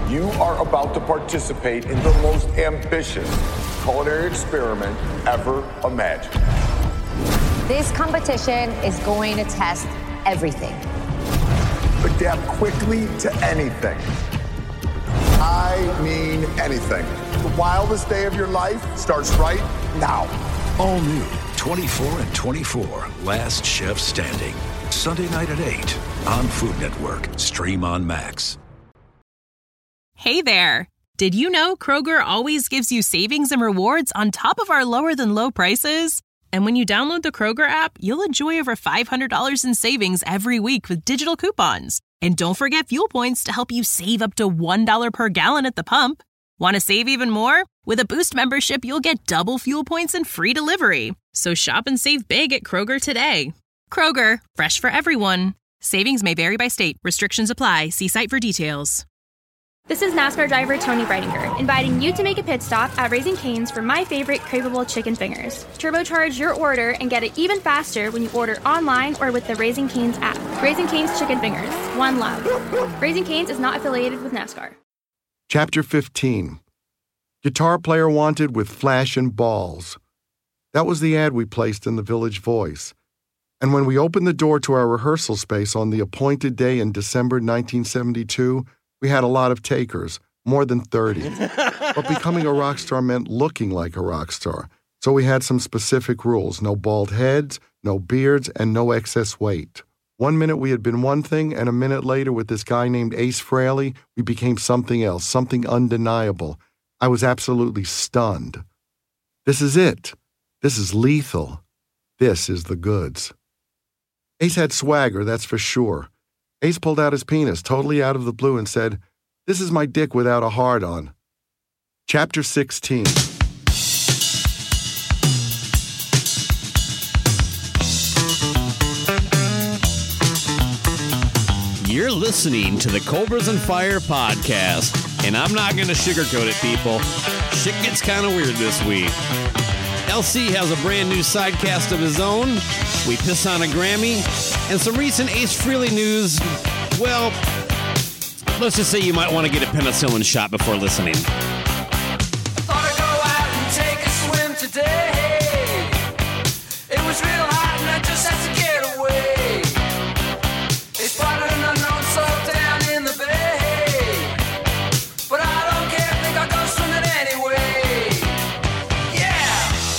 You are about to participate in the most ambitious culinary experiment ever imagined. This competition is going to test everything. Adapt quickly to anything. I mean anything. The wildest day of your life starts right now. All new 24 and 24, Last Chef Standing. Sunday night at 8 on Food Network. Stream on Max. Hey there. Did you know Kroger always gives you savings and rewards on top of our lower than low prices? And when you download the Kroger app, you'll enjoy over $500 in savings every week with digital coupons. And don't forget fuel points to help you save up to $1 per gallon at the pump. Want to save even more? With a Boost membership, you'll get double fuel points and free delivery. So shop and save big at Kroger today. Kroger, fresh for everyone. Savings may vary by state. Restrictions apply. See site for details. This is NASCAR driver Tony Breidinger, inviting you to make a pit stop at Raising Cane's for my favorite craveable chicken fingers. Turbocharge your order and get it even faster when you order online or with the Raising Cane's app. Raising Cane's Chicken Fingers. One love. Raising Cane's is not affiliated with NASCAR. Chapter 15. Guitar player wanted with flash and balls. That was the ad we placed in the Village Voice. And when we opened the door to our rehearsal space on the appointed day in December 1972, we had a lot of takers, more than 30. But becoming a rock star meant looking like a rock star. So we had some specific rules: no bald heads, no beards, and no excess weight. 1 minute we had been one thing, and a minute later with this guy named Ace Frehley, we became something else, something undeniable. I was absolutely stunned. This is it. This is lethal. This is the goods. Ace had swagger, that's for sure. Ace pulled out his penis, totally out of the blue, and said, "This is my dick without a hard-on." Chapter 16. You're listening to the Cobras and Fire podcast, and I'm not going to sugarcoat it, people. Shit gets kind of weird this week. LC has a brand new sidecast of his own. We piss on a Grammy. And some recent Ace Frehley news. Well, let's just say you might want to get a penicillin shot before listening. Thought I'd go out and take a swim today. It was real hot and I just had to get away. They spotted an unknown soul down in the bay. But I don't care, think I'll go swimming anyway. Yeah!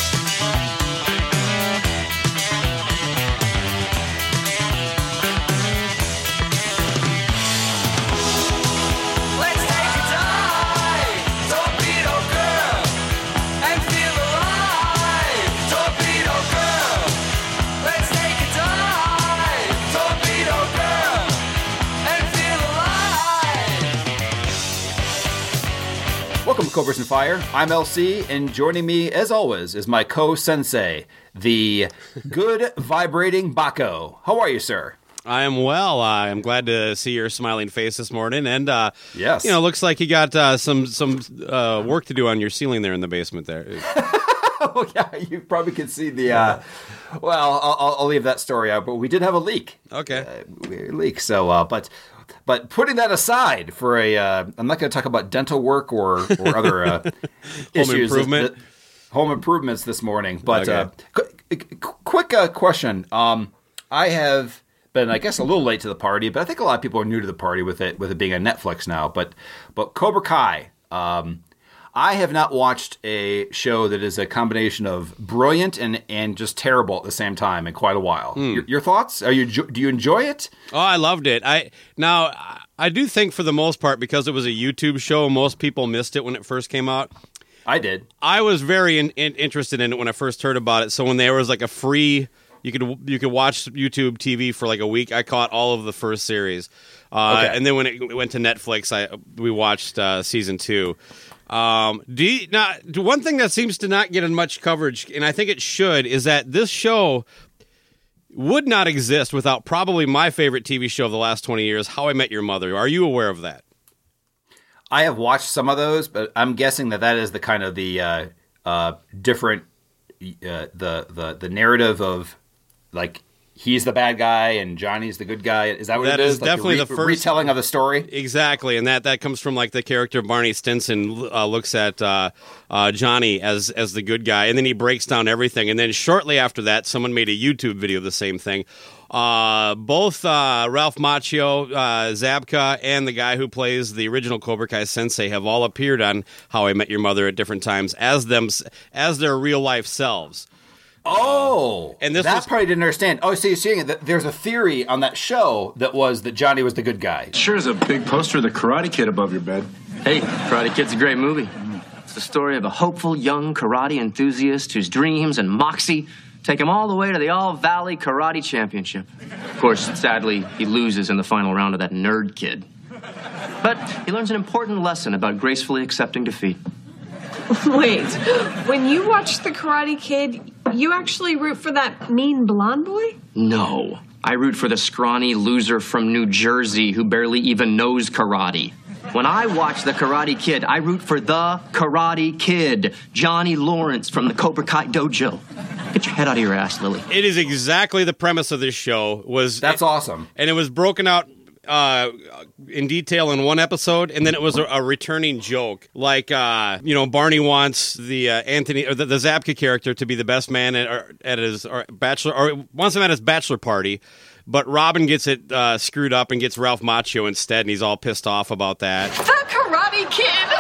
Let's take a dive, torpedo girl, and feel alive, torpedo girl. Let's take a dive, torpedo girl, and feel alive. Welcome to Cobras and Fire. I'm LC, and joining me, as always, is my co-sensei, the good vibrating Baco. How are you, sir? I am well. I'm glad to see your smiling face this morning. And, Yes. looks like you got some work to do on your ceiling there in the basement there. Oh, yeah, you probably could see the, well, I'll leave that story out, but we did have a leak. Okay. So, but putting that aside for I'm not going to talk about dental work or other issues. Improvement? Home improvements this morning. But Okay. quick question. I have been, I guess, a little late to the party, but I think a lot of people are new to the party with it being on Netflix now. But Cobra Kai, I have not watched a show that is a combination of brilliant and just terrible at the same time in quite a while. Your thoughts? Do you enjoy it? Oh, I loved it. I do think for the most part, because it was a YouTube show, most people missed it when it first came out. I did. I was very interested in it when I first heard about it. So when there was like a free, you could watch YouTube TV for like a week, I caught all of the first series. Okay. And then when it went to Netflix, we watched season 2. One thing that seems to not get much coverage, and I think it should, is that this show would not exist without probably my favorite TV show of the last 20 years, How I Met Your Mother. Are you aware of that? I have watched some of those, but I'm guessing that is the kind of the different the narrative of like he's the bad guy and Johnny's the good guy. Is that what That it is is? definitely the the first retelling of the story. Exactly, and that comes from like the character Barney Stinson looks at Johnny as the good guy, and then he breaks down everything. And then shortly after that, someone made a YouTube video of the same thing. Both Ralph Macchio, Zabka, and the guy who plays the original Cobra Kai sensei have all appeared on How I Met Your Mother at different times as their real life selves. Oh, and this that part I didn't understand. Oh, so you're saying that there's a theory on that show that Johnny was the good guy. Sure is a big poster of the Karate Kid above your bed. Hey, Karate Kid's a great movie. It's the story of a hopeful young karate enthusiast whose dreams and moxie take him all the way to the All Valley Karate Championship. Of course, sadly, he loses in the final round of that nerd kid. But he learns an important lesson about gracefully accepting defeat. Wait, when you watch The Karate Kid, you actually root for that mean blonde boy? No, I root for the scrawny loser from New Jersey who barely even knows karate. When I watch The Karate Kid, I root for the Karate Kid, Johnny Lawrence from the Cobra Kai Dojo. Get your head out of your ass, Lily. It is exactly the premise of this show. That's awesome. And it was broken out in detail in one episode, and then it was a returning joke. Like, Barney wants the Anthony or the Zabka character to be the best man at his bachelor, or wants him at his bachelor party. But Robin gets it screwed up and gets Ralph Macchio instead, and he's all pissed off about that. The Karate Kid!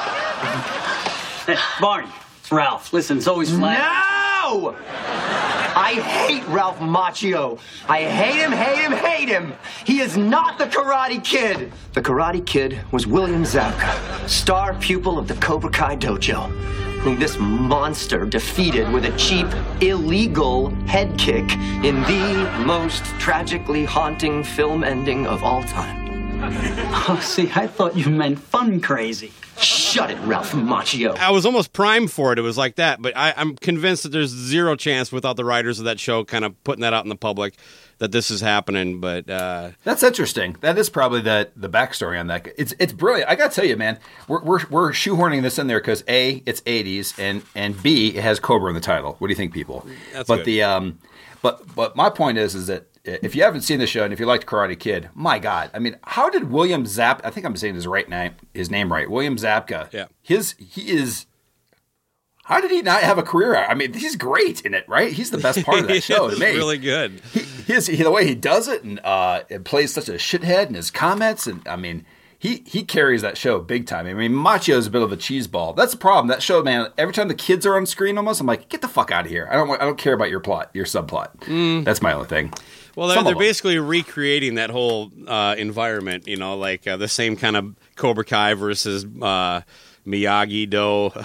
Hey, Barney, it's Ralph. Listen, it's always flat. No! I hate Ralph Macchio. I hate him. He is not the Karate Kid. The Karate Kid was William Zabka, star pupil of the Cobra Kai Dojo, whom this monster defeated with a cheap, illegal head kick in the most tragically haunting film ending of all time. Oh, see, I thought you meant fun crazy. Shut it, Ralph Macchio. I was almost primed for it. It was like that, but I'm convinced that there's zero chance without the writers of that show kind of putting that out in the public that this is happening. But that's interesting. That is probably the backstory on that. It's brilliant. I got to tell you, man, we're shoehorning this in there because A, it's 80s, and B, it has Cobra in the title. What do you think, people? That's but good. But my point is that if you haven't seen the show and if you liked Karate Kid, my God, I mean, how did William Zabka? I think I'm saying his name right. William Zabka. Yeah. He is. How did he not have a career? I mean, he's great in it, right? He's the best part of that show to me. Really good. The way he does it and plays such a shithead in his comments, and I mean, he carries that show big time. I mean, Macchio's a bit of a cheeseball. That's the problem. That show, man. Every time the kids are on screen, almost, I'm like, get the fuck out of here. I don't care about your plot, your subplot. That's my only thing. Well, they're basically recreating that whole environment, like the same kind of Cobra Kai versus Miyagi-Do.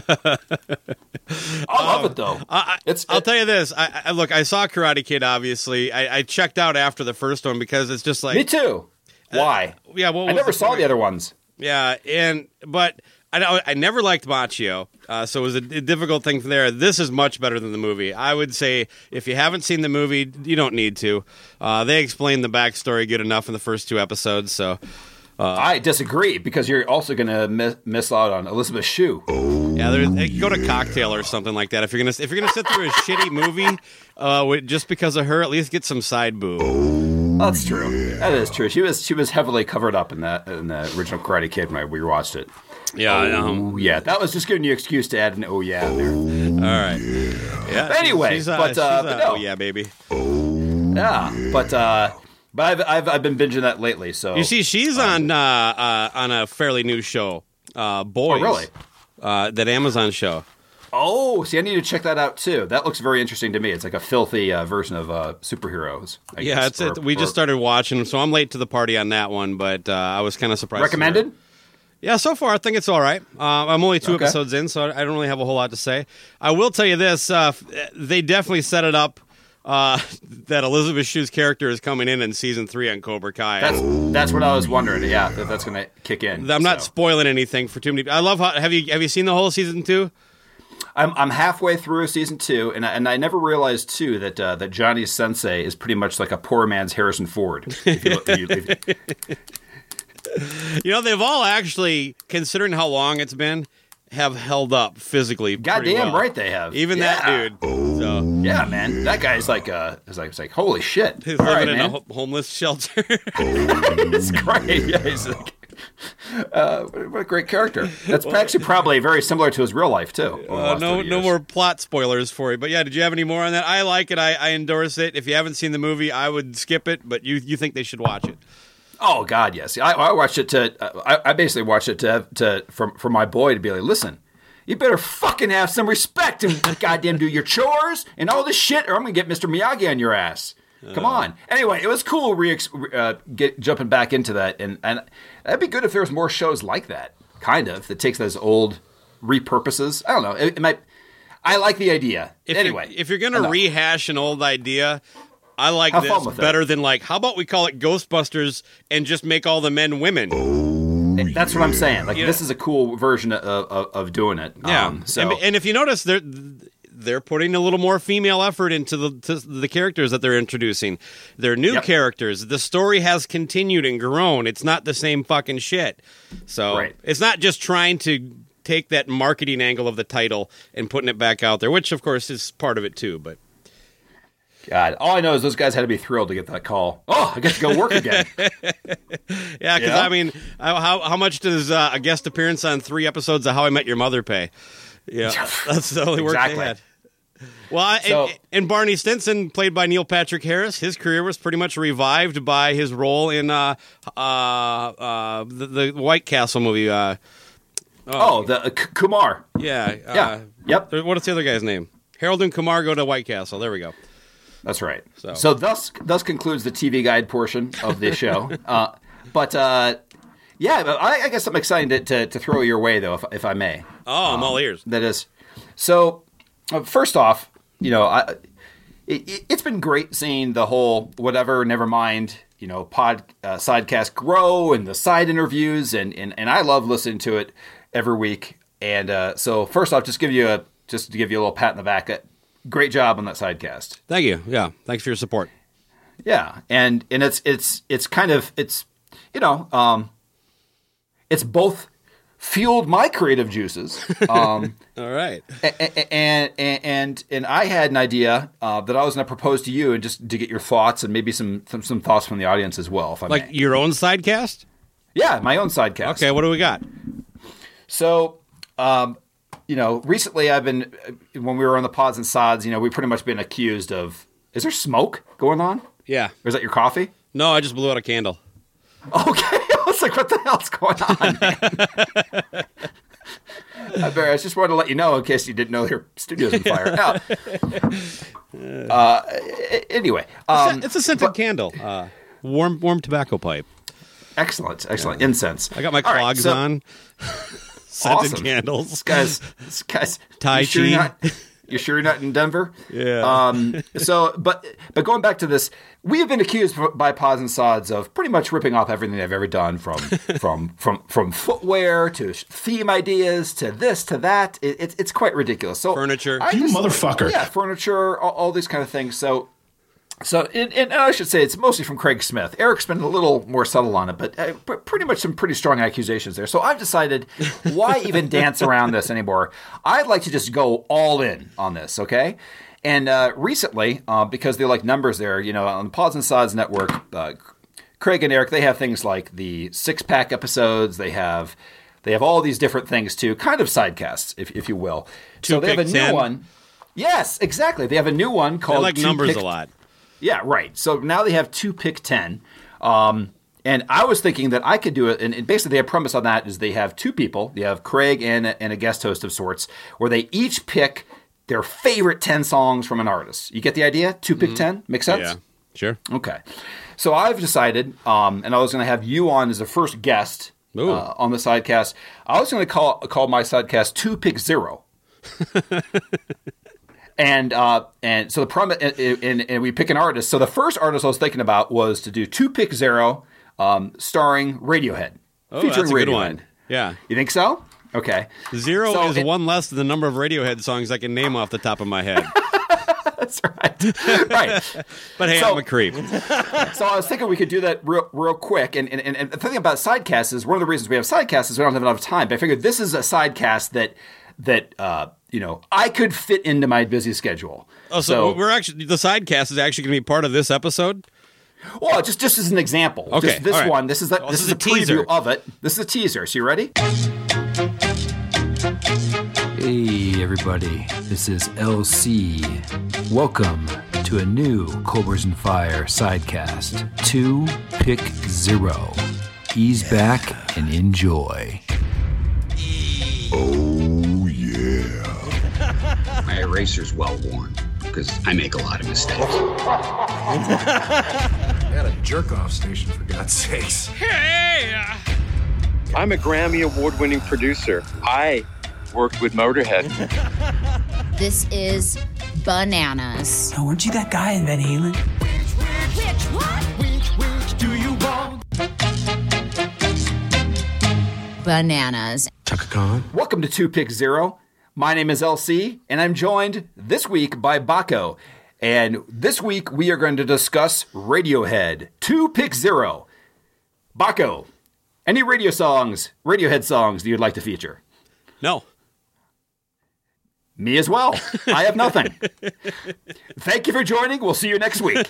I love it, though. I'll tell you this. I saw Karate Kid, obviously. I checked out after the first one because it's just like... Me too. Why? Yeah, I never saw the other ones. Yeah, but I never liked Macchio, so it was a difficult thing from there. This is much better than the movie. I would say if you haven't seen the movie, you don't need to. They explain the backstory good enough in the first 2 episodes, so... I disagree because you're also going to miss out on Elizabeth Shue. Yeah, go to Cocktail or something like that. If you're gonna sit through a shitty movie, just because of her, at least get some side boob. That's true. That is true. She was heavily covered up in the original Karate Kid when we watched it. Yeah. Yeah. That was just giving you an excuse to add an "oh yeah" in there. All right. Yeah. Anyway, but no. Oh yeah, baby. Yeah, but I've been binging that lately. So you see, she's on a fairly new show, Boys. Oh, really? That Amazon show. Oh, see, I need to check that out too. That looks very interesting to me. It's like a filthy version of superheroes. I guess. We just started watching, so I'm late to the party on that one. But I was kind of surprised. Recommended? Yeah, so far I think it's all right. I'm only 2 episodes in, so I don't really have a whole lot to say. I will tell you this: they definitely set it up. That Elizabeth Shue's character is coming in season 3 on Cobra Kai. That's what I was wondering. Yeah, that's going to kick in. I'm not spoiling anything for too many. I love how have you seen the whole season 2? I'm halfway through season 2, and I never realized too that Johnny's sensei is pretty much like a poor man's Harrison Ford. They've all actually, considering how long it's been, have held up physically. Goddamn well. right they have. Even that dude. So yeah, man, that guy's like, it's like holy shit. He's All living right, in man. a homeless shelter. It's great. Yeah, he's like, what a great character. That's actually probably very similar to his real life too. No more plot spoilers for you. But yeah, did you have any more on that? I like it. I endorse it. If you haven't seen the movie, I would skip it. But you think they should watch it? Oh God, yes. I watched it I basically watched it for my boy to be like, listen, you better fucking have some respect and goddamn do your chores and all this shit, or I'm gonna get Mr. Miyagi on your ass. Come on. Anyway, it was cool jumping back into that, and that'd be good if there was more shows like that, kind of, that takes those old repurposes. I don't know. It might. I like the idea. If you're gonna rehash an old idea, I like Have this fun with better than like, how about we call it Ghostbusters and just make all the men women? That's what I'm saying. Like, this is a cool version of doing it. Yeah. So. And if you notice, they're putting a little more female effort into the characters that they're introducing. They're new characters. The story has continued and grown. It's not the same fucking shit. So It's not just trying to take that marketing angle of the title and putting it back out there, which, of course, is part of it, too. But God, all I know is those guys had to be thrilled to get that call. Oh, I get to go work again. Yeah, because, I mean, how much does a guest appearance on 3 episodes of How I Met Your Mother pay? Yeah, that's the only work they had. Well, and Barney Stinson, played by Neil Patrick Harris, his career was pretty much revived by his role in the White Castle movie. Kumar. Yeah. Yep. What's the other guy's name? Harold and Kumar Go to White Castle. There we go. That's right. So thus concludes the TV guide portion of the show. But I guess I'm excited to throw your way, though, if I may. Oh, I'm all ears. That is. So, first off, it's been great seeing the whole whatever, never mind, sidecast grow and the side interviews, and I love listening to it every week. And so, first off, just to give you a little pat in the back. Great job on that sidecast. Thank you. Yeah, thanks for your support. Yeah, and it's kind of it's both fueled my creative juices. All right. And I had an idea that I was going to propose to you, and just to get your thoughts and maybe some thoughts from the audience as well, if I may. Your own sidecast? Yeah, my own sidecast. Okay, what do we got? So, recently I've been, when we were on the Pods and Sods, we pretty much been accused of, is there smoke going on? Yeah. Or is that your coffee? No, I just blew out a candle. Okay. I was like, what the hell's going on, man? I just wanted to let you know in case you didn't know your studio's on fire. Anyway. It's a scented candle. Warm tobacco pipe. Excellent. Incense. I got my clogs on. Scented candles. This guy's Tai Chi. You're sure you're not in Denver? Yeah. But going back to this, we have been accused by Pods and Sods of pretty much ripping off everything they've ever done, from footwear to theme ideas to this to that. It's quite ridiculous. So furniture, you motherfucker. Yeah, furniture, all these kind of things. So, and I should say it's mostly from Craig Smith. Eric's been a little more subtle on it, but pretty much some pretty strong accusations there. So I've decided, why even dance around this anymore? I'd like to just go all in on this, okay? And recently, because they like numbers there, on the Pods and Sods network, Craig and Eric, they have things like the 6-pack episodes. They have all these different things too, kind of sidecasts, if you will. So they have a new one. Yes, exactly. They have a new one called. They like numbers a lot. Yeah, right. So now they have 2 Pick 10. And I was thinking that I could do it. And basically, their premise on that is they have 2 people. They have Craig and a guest host of sorts, where they each pick their favorite 10 songs from an artist. You get the idea? 2 Pick 10? Make sense? Yeah, sure. Okay. So I've decided, and I was going to have you on as the first guest on the sidecast. I was going to call my sidecast 2 Pick 0. And so the problem, and we pick an artist. So the first artist I was thinking about was to do 2 Pick 0, starring Radiohead. Oh, featuring that's a good Radiohead. one. Yeah. You think so? Okay. 0 is one less than the number of Radiohead songs I can name off the top of my head. That's right. Right. But hey, I'm a creep. So I was thinking we could do that real quick. And the thing about sidecasts is, one of the reasons we have sidecasts is we don't have enough time. But I figured this is a sidecast that I could fit into my busy schedule. Oh, so we're actually the sidecast is actually going to be part of this episode. Well, just as an example. Okay, just this all right. one. This is the This is a preview teaser. of it. This is a teaser. So you ready? Hey everybody, this is LC. Welcome to a new Cobras and Fire sidecast. 2 Pick 0. Ease back and enjoy. Oh yeah. My eraser's well worn because I make a lot of mistakes. I got a jerk-off station, for God's sakes. Hey! I'm a Grammy Award-winning producer. I worked with Motorhead. This is Bananas. Oh, weren't you that guy in Van Halen? Which do you want? Bananas. Chaka Khan. Welcome to 2 Pick 0. My name is LC, and I'm joined this week by Baco. And this week we are going to discuss Radiohead. 2 Pick 0. Baco, any Radiohead songs that you'd like to feature? No. Me as well. I have nothing. Thank you for joining. We'll see you next week.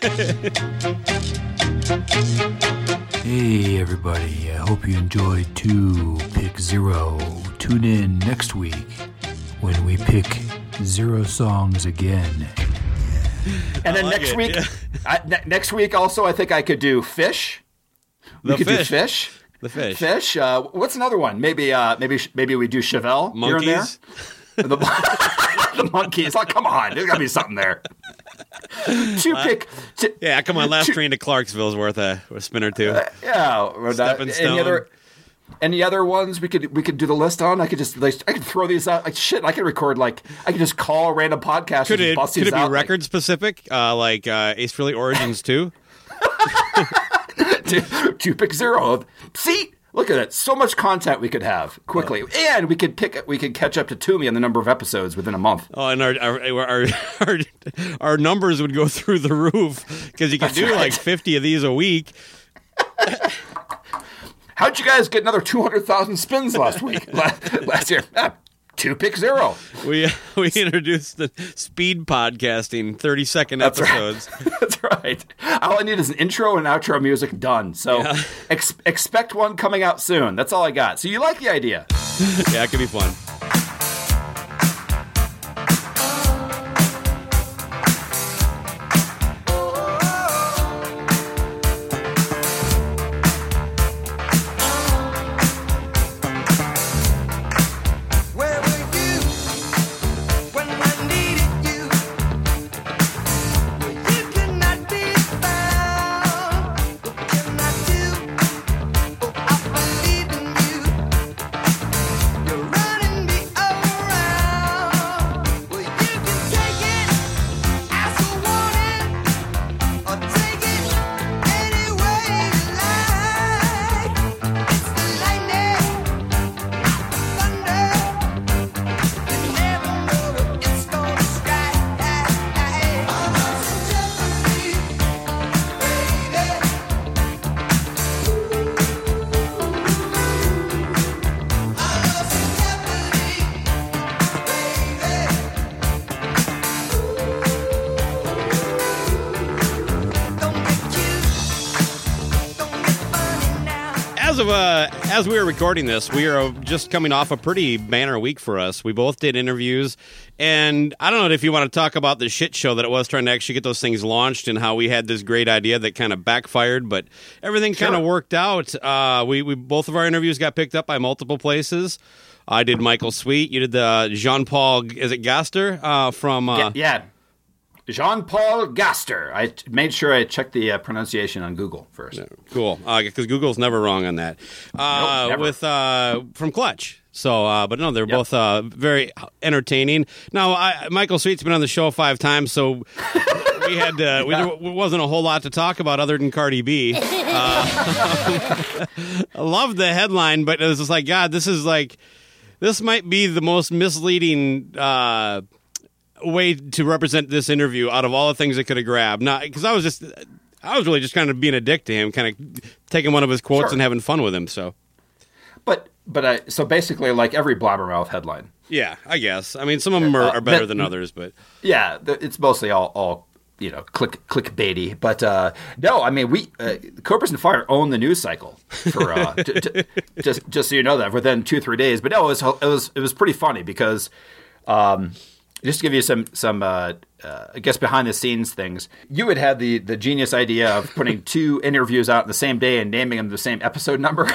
Hey everybody, I hope you enjoyed 2 Pick 0. Tune in next week when we pick 0 songs again. And then next week, next week also, I think I could do Fish. We could do Fish. The Fish. Fish. What's another one? Maybe we do Chevelle. Monkeys. Here and there. The Monkeys. Like, come on, there's got to be something there. Yeah, come on. Last Train to Clarksville is worth a spin or two. Stepping Stone. Any other ones we could do the list on? I could throw these out. Like shit, I could record I could just call random podcasts. Could and it bust these be out, record specific, like Ace Frehley Origins 2? 2 Pick 0. See, look at it. So much content we could have quickly, and we could catch up to Toomey on the number of episodes within a month. Oh, and our numbers would go through the roof because you could do like 50 of these a week. How'd you guys get another 200,000 spins last week? last year? 2 Pick 0. We introduced the speed podcasting 30-second episodes. That's right. All I need is an intro and outro music done. So expect one coming out soon. That's all I got. So you like the idea? Yeah, it could be fun. As we were recording this, we are just coming off a pretty banner week for us. We both did interviews, and I don't know if you want to talk about the shit show that it was trying to actually get those things launched and how we had this great idea that kind of backfired, but everything kind of worked out. We both of our interviews got picked up by multiple places. I did Michael Sweet. You did the Jean-Paul, is it Gaster? From... Yeah. Jean-Paul Gaster. I made sure I checked the pronunciation on Google first. Cool, because Google's never wrong on that. Nope, never. With from Clutch. So, but no, they're both very entertaining. Now, Michael Sweet's been on the show 5 times, so we had there wasn't a whole lot to talk about other than Cardi B. I love the headline, but it was just like, God, this might be the most misleading way to represent this interview out of all the things it could have grabbed. Not because I was really just kind of being a dick to him, kind of taking one of his quotes and having fun with him. So, so basically, like every blabbermouth headline. Yeah, I guess. I mean, some of them are better than others, but yeah, it's mostly all clickbaity. But no, I mean, we Cobras and Fire own the news cycle for just so you know that within 2-3 days. But no, it was pretty funny because just to give you some I guess behind the scenes things, you had the genius idea of putting 2 interviews out in the same day and naming them the same episode number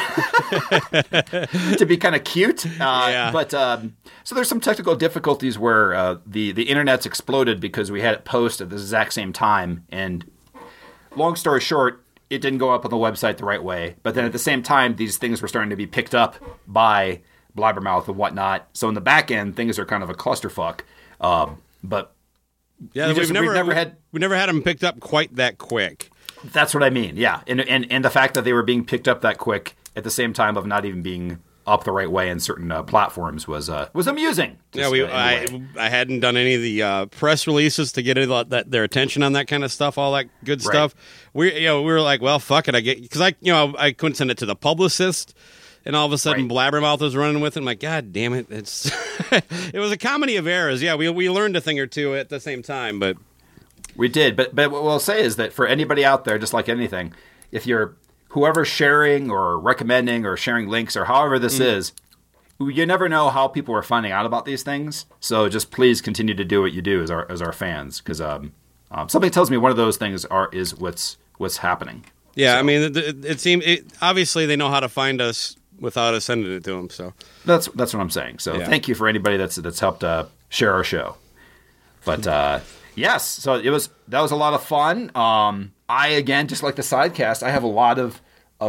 to be kind of cute. But so there's some technical difficulties where the internet's exploded because we had it posted at the exact same time. And long story short, it didn't go up on the website the right way. But then at the same time, these things were starting to be picked up by Blabbermouth and whatnot. So in the back end, things are kind of a clusterfuck. But yeah, we never had them picked up quite that quick. That's what I mean. Yeah, and the fact that they were being picked up that quick at the same time of not even being up the right way in certain platforms was amusing. Yeah, I hadn't done any of the press releases to get their attention on that kind of stuff, all that good stuff. We were like, well, fuck it, because I couldn't send it to the publicist. And all of a sudden, Blabbermouth was running with it. I'm like, God damn it! It's it was a comedy of errors. Yeah, we learned a thing or two at the same time, but we did. But what we'll say is that for anybody out there, just like anything, if you're whoever's sharing or recommending or sharing links or however this is, you never know how people are finding out about these things. So just please continue to do what you do as our fans, because something tells me one of those things is what's happening. Yeah, so. I mean, it seems obviously they know how to find us without us sending it to them. So that's what I'm saying. So thank you for anybody that's helped share our show. But yes, so that was a lot of fun. I again, just like the sidecast, I have a lot of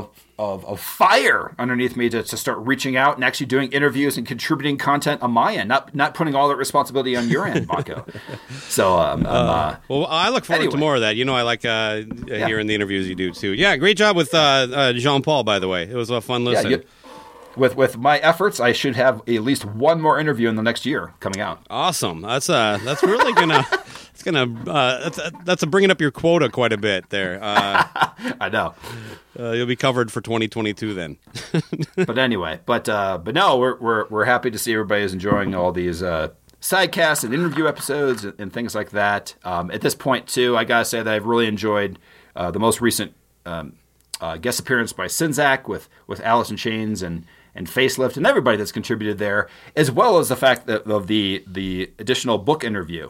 fire underneath me to start reaching out and actually doing interviews and contributing content on my end, not putting all that responsibility on your end, Baco. So well, I look forward to more of that. I like hearing the interviews you do too. Yeah, great job with Jean-Paul, by the way. It was a fun listen. Yeah, with my efforts, I should have at least one more interview in the next year coming out. Awesome. That's really gonna that's bringing up your quota quite a bit there. I know. You'll be covered for 2022 then. But anyway, but no, we're happy to see everybody is enjoying all these sidecasts and interview episodes and things like that. At this point too, I gotta say that I've really enjoyed the most recent guest appearance by Sinzak with Alice in Chains and Facelift and everybody that's contributed there, as well as the fact that of the additional book interview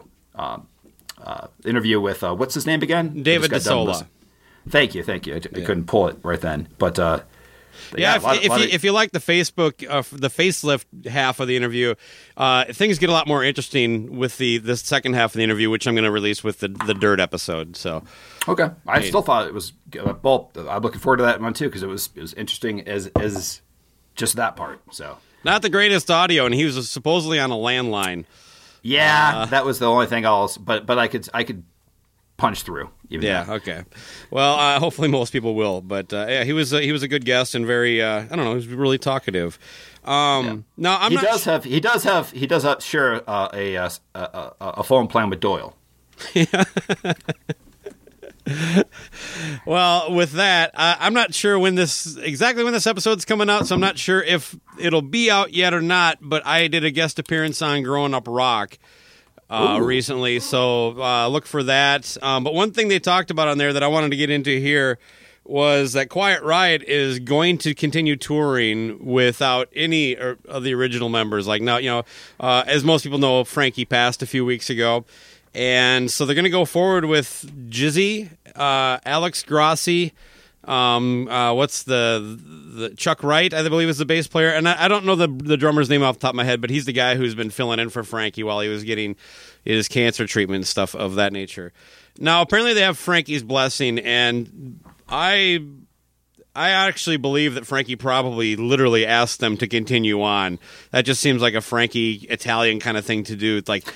with what's his name again? David DeSola. Thank you. I couldn't pull it right then, but if you like the facelift half of the interview, things get a lot more interesting with the second half of the interview, which I'm going to release with the Dirt episode. So okay, I still thought it was well. I'm looking forward to that one too because it was interesting as just that part. So not the greatest audio, and he was supposedly on a landline. Yeah, that was the only thing else. But I could punch through. Okay. Well, hopefully most people will. But he was a good guest and very I don't know, he was really talkative. Now he does share a phone plan with Doyle. Well, with that, I'm not sure exactly when this episode's coming out, so I'm not sure if it'll be out yet or not. But I did a guest appearance on Growing Up Rock recently, so look for that. But one thing they talked about on there that I wanted to get into here was that Quiet Riot is going to continue touring without any of the original members. Like now, as most people know, Frankie passed a few weeks ago. And so they're going to go forward with Jizzy, Alex Grossi, what's the Chuck Wright, I believe is the bass player. And I don't know the drummer's name off the top of my head, but he's the guy who's been filling in for Frankie while he was getting his cancer treatment and stuff of that nature. Now, apparently they have Frankie's blessing, and I actually believe that Frankie probably literally asked them to continue on. That just seems like a Frankie Italian kind of thing to do. It's like,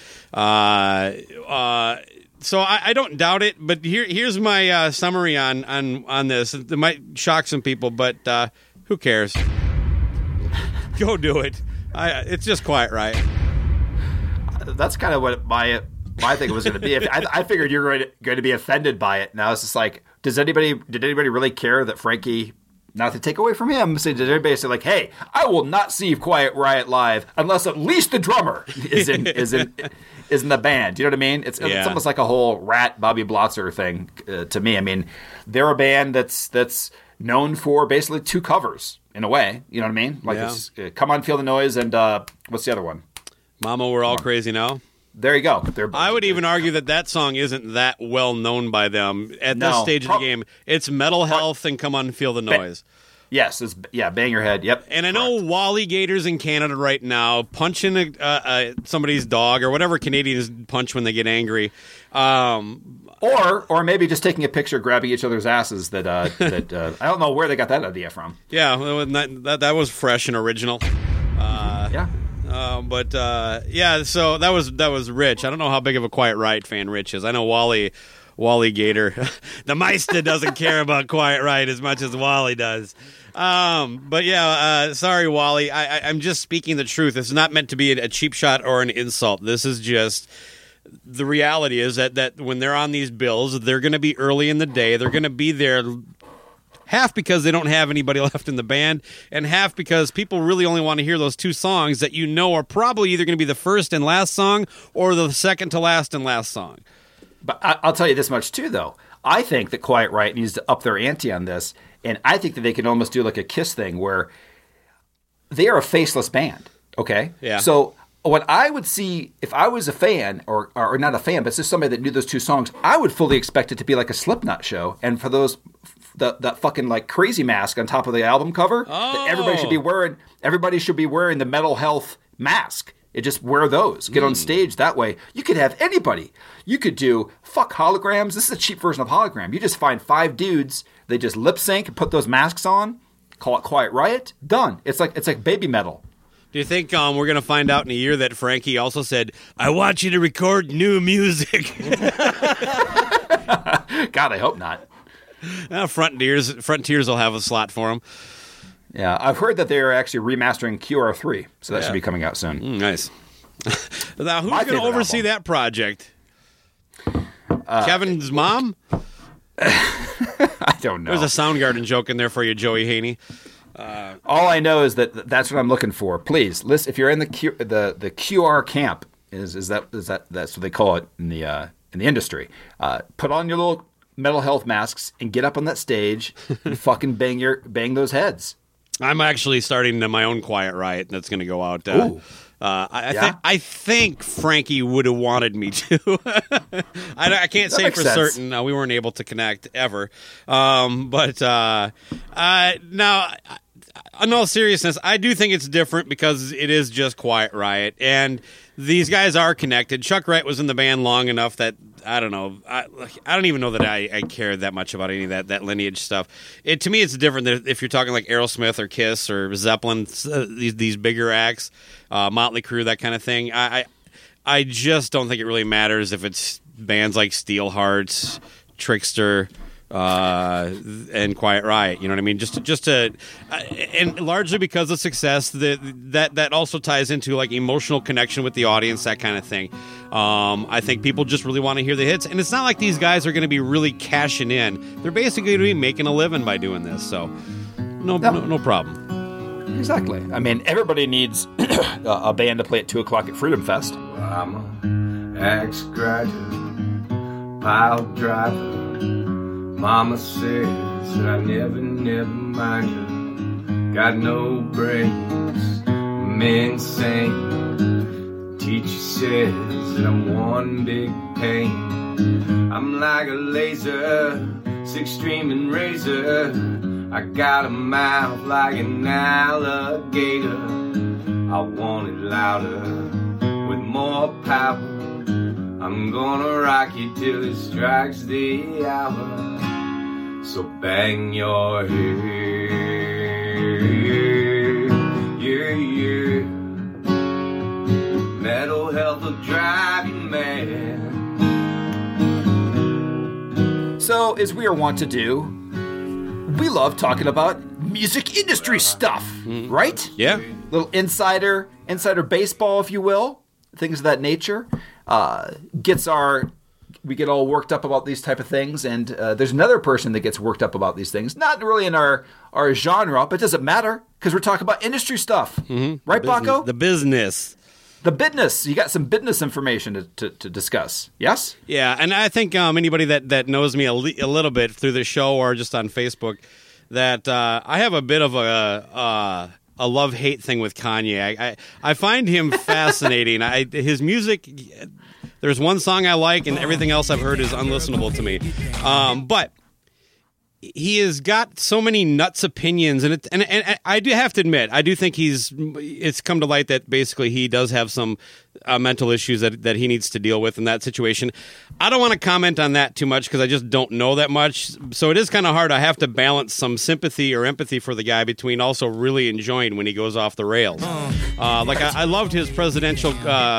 so I don't doubt it. But here's my summary on this. It might shock some people, but who cares? Go do it. It's just Quiet Riot. That's kind of what my thing was going to be. I figured you were going to be offended by it. Now it's just like, did anybody really care that Frankie Not to take away from him, so they're basically like, hey, I will not see Quiet Riot live unless at least the drummer is in the band. You know what I mean? It's almost like a whole Rat, Bobby Blotzer thing to me. I mean, they're a band that's known for basically 2 covers in a way. You know what I mean? Like it's Come On, Feel the Noise, and what's the other one? Mama, We're All Crazy Now. There you go. I would even argue that song isn't that well known by them at this stage of the game. It's Metal Health and Come On, Feel the Noise. Yes, Bang Your Head. Yep. And I know Wally Gator's in Canada right now, punching somebody's dog or whatever Canadians punch when they get angry. Or maybe just taking a picture, grabbing each other's asses. That I don't know where they got that idea from. Yeah, that was fresh and original. So that was Rich. I don't know how big of a Quiet Riot fan Rich is. I know Wally Gator. The Meister doesn't care about Quiet Riot as much as Wally does. Sorry, Wally. I'm just speaking the truth. It's not meant to be a cheap shot or an insult. This is just the reality is that when they're on these bills, they're going to be early in the day. They're going to be there half because they don't have anybody left in the band, and half because people really only want to hear those 2 songs that are probably either going to be the first and last song or the second to last and last song. But I'll tell you this much, too, though. I think that Quiet Riot needs to up their ante on this, and I think that they can almost do like a Kiss thing where they are a faceless band, okay? Yeah. So what I would see, if I was a fan, or not a fan, but just somebody that knew those 2 songs, I would fully expect it to be like a Slipknot show, and for those that fucking like crazy mask on top of the album cover, that everybody should be wearing the Metal Health mask. It just wear those. Get on stage that way. You could have anybody. You could do holograms. This is a cheap version of hologram. You just find 5 dudes. They just lip sync and put those masks on. Call it Quiet Riot. Done. It's like baby metal. Do you think we're going to find out in a year that Frankie also said, I want you to record new music? God, I hope not. Frontiers will have a slot for him. Yeah, I've heard that they're actually remastering QR3, so that should be coming out soon. Nice. Now, who's going to oversee that project? Kevin's mom? I don't know. There's a Soundgarden joke in there for you, Joey Haney. All I know is that's what I'm looking for. Please, listen. If you're in the QR camp, that's what they call it in the industry. Put on your little Metal Health masks and get up on that stage and fucking bang those heads. I'm actually starting my own Quiet Riot that's going to go out. I think Frankie would have wanted me to. I can't say for certain. We weren't able to connect ever. Now, in all seriousness, I do think it's different because it is just Quiet Riot, and these guys are connected. Chuck Wright was in the band long enough that I don't know. I don't even know that I care that much about any of that lineage stuff. To me, it's different than if you're talking like Aerosmith or Kiss or Zeppelin, these bigger acts, Motley Crue, that kind of thing. I just don't think it really matters if it's bands like Steelhearts, Trickster, and Quiet Riot. You know what I mean? Just to and largely because of success, that also ties into like emotional connection with the audience, that kind of thing. I think people just really want to hear the hits, and it's not like these guys are going to be really cashing in. They're basically going to be making a living by doing this, so no problem. Exactly. I mean, everybody needs a band to play at 2:00 at Freedom Fest. Well, I'm an ex-graduate, pile driver. Mama says that I never mind you. Got no brains, I'm insane. Teacher says that I'm one big pain. I'm like a laser, 6 streaming razor. I got a mouth like an alligator. I want it louder, with more power. I'm gonna rock you till it strikes the hour. So bang your head, yeah, yeah. Metal Health will drive you mad. So, as we are wont to do, we love talking about music industry stuff, right? Yeah. Little insider baseball, if you will, things of that nature. Gets our we get all worked up about these type of things, and there's another person that gets worked up about these things. Not really in our genre, but it doesn't matter because we're talking about industry stuff. Mm-hmm. Right, Baco? The business. The business. You got some business information to discuss. Yes? Yeah, and I think anybody that knows me a little bit through the show or just on Facebook, that I have a bit of a love-hate thing with Kanye. I find him fascinating. His music, there's one song I like, and everything else I've heard is unlistenable to me. But he has got so many nuts opinions, and I do have to admit, I do think it's come to light that basically he does have some mental issues that he needs to deal with in that situation. I don't want to comment on that too much because I just don't know that much. So it is kind of hard. I have to balance some sympathy or empathy for the guy between also really enjoying when he goes off the rails. I loved his presidential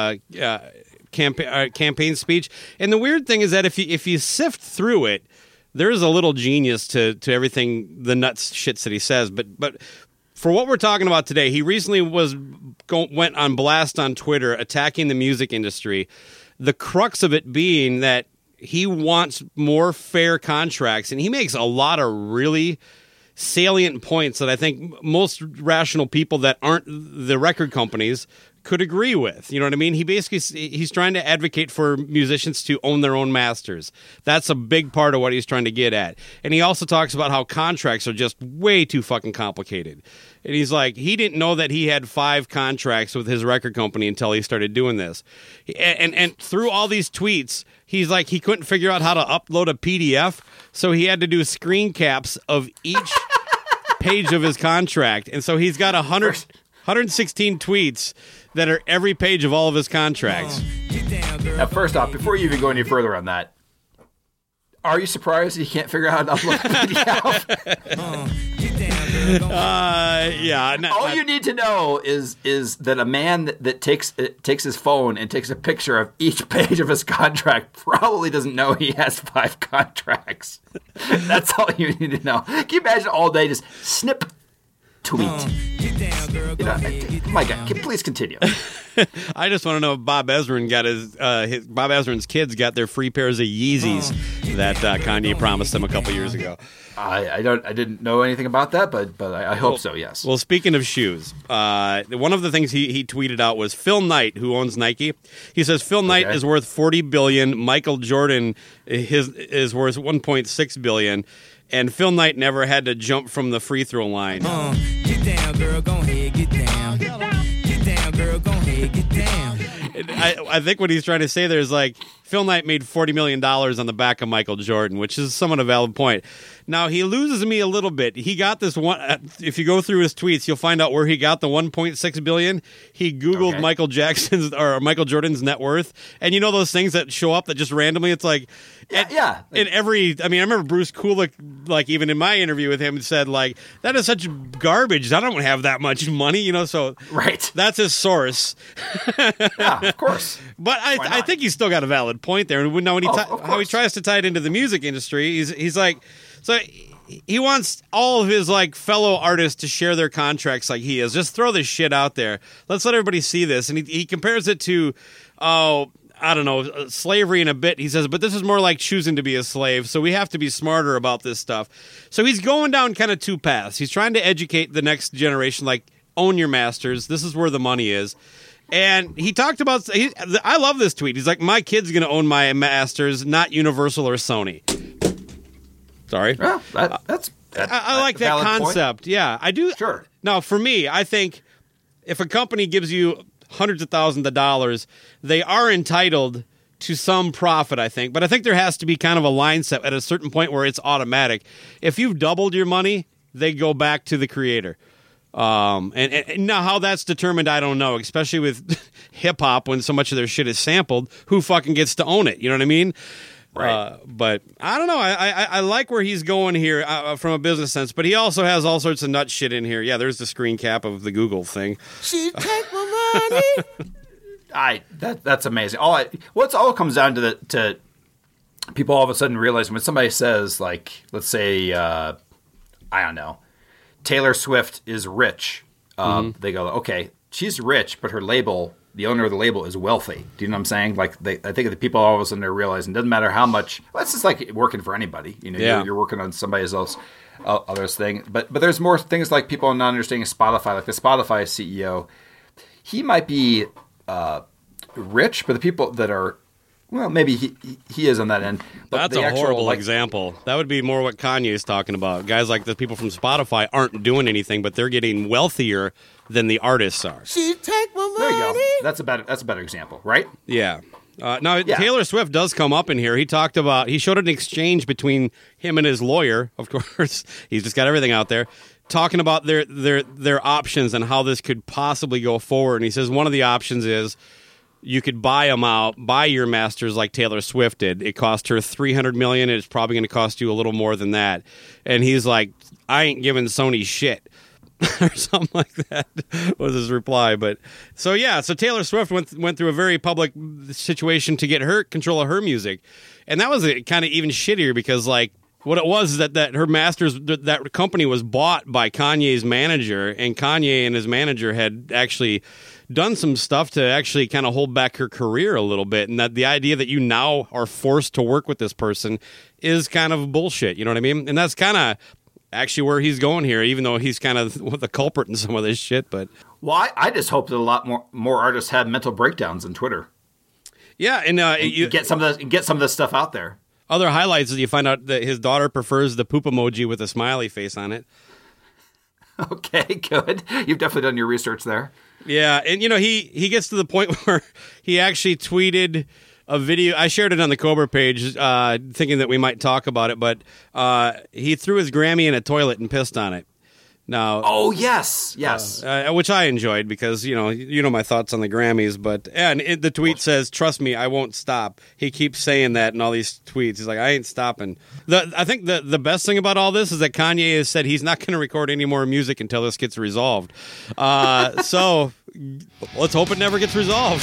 campaign speech, and the weird thing is that if you sift through it, there is a little genius to everything, the nuts shits that he says. But for what we're talking about today, he recently went on blast on Twitter attacking the music industry. The crux of it being that he wants more fair contracts, and he makes a lot of really salient points that I think most rational people that aren't the record companies could agree with. You know what I mean? He's trying to advocate for musicians to own their own masters. That's a big part of what he's trying to get at. And he also talks about how contracts are just way too fucking complicated. And he's like, he didn't know that he had 5 contracts with his record company until he started doing this. And through all these tweets, he's like, he couldn't figure out how to upload a PDF, so he had to do screen caps of each page of his contract. And so he's got 116 tweets that are every page of all of his contracts. Now, first off, before you even go any further on that, are you surprised he can't figure out how to upload a PDF? Yeah. All you need to know is that a man that takes his phone and takes a picture of each page of his contract probably doesn't know he has 5 contracts. That's all you need to know. Can you imagine all day just snip, tweet? My God, please continue. I just want to know if Bob Ezrin got Bob Ezrin's kids got their free pairs of Yeezys that Kanye promised them a couple years ago. I didn't know anything about that, but I hope so. Yes. Well, speaking of shoes, one of the things he tweeted out was Phil Knight, who owns Nike. He says Phil Knight is worth $40 billion. Michael Jordan is worth $1.6 billion. And Phil Knight never had to jump from the free throw line. Get down, girl, go ahead, get down. Get down, girl, go ahead, get down. I think what he's trying to say there is like, Phil Knight made $40 million on the back of Michael Jordan, which is somewhat a valid point. Now, he loses me a little bit. He got this one. If you go through his tweets, you'll find out where he got the $1.6 billion. He Googled Michael Jordan's net worth. And you know those things that show up that just randomly, it's like, I remember Bruce Kulick, like even in my interview with him, said like, that is such garbage. I don't have that much money, you know, so right. That's his source. Yeah, of course. But I think he's still got a valid point there. And how he tries to tie it into the music industry, he's like, so he wants all of his like fellow artists to share their contracts like he is. Just throw this shit out there. Let's let everybody see this. And he compares it to, I don't know, slavery in a bit. He says, but this is more like choosing to be a slave. So we have to be smarter about this stuff. So he's going down kind of 2 paths. He's trying to educate the next generation, like own your masters. This is where the money is. And he talked about, I love this tweet. He's like, my kid's going to own my masters, not Universal or Sony. Sorry. Well, I like that concept. Point. Yeah, I do. Sure. Now, for me, I think if a company gives you hundreds of thousands of dollars, they are entitled to some profit, I think. But I think there has to be kind of a line set at a certain point where it's automatic. If you've doubled your money, they go back to the creator. And now how that's determined, I don't know, especially with hip hop when so much of their shit is sampled. Who fucking gets to own it? You know what I mean? Right. But I don't know. I like where he's going here from a business sense, but he also has all sorts of nut shit in here. Yeah, there's the screen cap of the Google thing. She take my money. That's amazing. What's all comes down to people all of a sudden realizing when somebody says, like, let's say, I don't know, Taylor Swift is rich. They go, okay, she's rich, but her label the owner of the label is wealthy. Do you know what I'm saying? Like, I think the people all of a sudden are realizing it doesn't matter how much. Well, it's just like working for anybody. You know, you're working on somebody else, other's thing. But there's more things like people not understanding Spotify. Like the Spotify CEO, he might be rich, but the people that are, well, maybe he is on that end. But that's a horrible example. That would be more what Kanye is talking about. Guys like the people from Spotify aren't doing anything, but they're getting wealthier than the artists are. She take my money. There you go. That's a better example, right? Yeah. Taylor Swift does come up in here. He showed an exchange between him and his lawyer. Of course, he's just got everything out there, talking about their options and how this could possibly go forward. And he says one of the options is you could buy your masters like Taylor Swift did. It cost her $300 million. It's probably going to cost you a little more than that. And he's like, I ain't giving Sony shit. Or something like that was his reply. But so Taylor Swift went through a very public situation to get her control of her music, and that was kind of even shittier because like what it was is that her masters, that company was bought by Kanye's manager, and Kanye and his manager had actually done some stuff to actually kind of hold back her career a little bit, and that the idea that you now are forced to work with this person is kind of bullshit. You know what I mean? And that's kind of actually where he's going here, even though he's kind of the culprit in some of this shit. But I just hope that a lot more artists have mental breakdowns on Twitter. Yeah, and you get some of this stuff out there. Other highlights is you find out that his daughter prefers the poop emoji with a smiley face on it. Okay, good. You've definitely done your research there. Yeah, and he gets to the point where he actually tweeted a video. I shared it on the Cobra page, thinking that we might talk about it, but he threw his Grammy in a toilet and pissed on it. Now, oh yes, which I enjoyed because you know my thoughts on the Grammys. But the tweet says, "Trust me, I won't stop." He keeps saying that in all these tweets. He's like, "I ain't stopping." I think the best thing about all this is that Kanye has said he's not going to record any more music until this gets resolved. So let's hope it never gets resolved.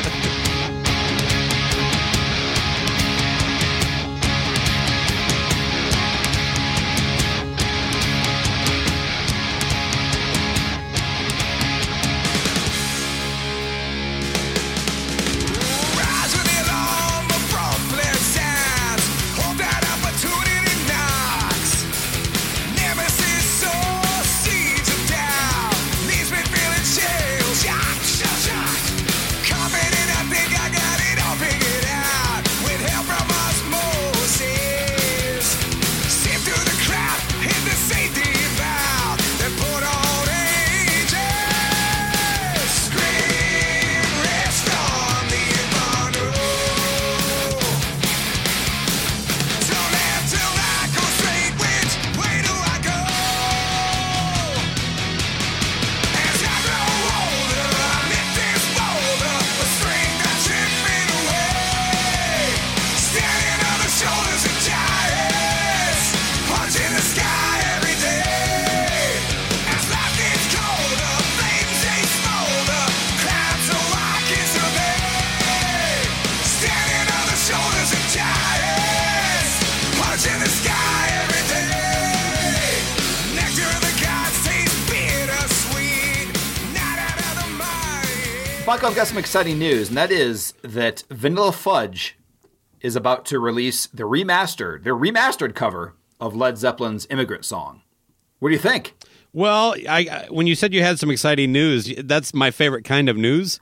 Michael, I've got some exciting news, and that is that Vanilla Fudge is about to release their remastered cover of Led Zeppelin's Immigrant Song. What do you think? Well, when you said you had some exciting news, that's my favorite kind of news.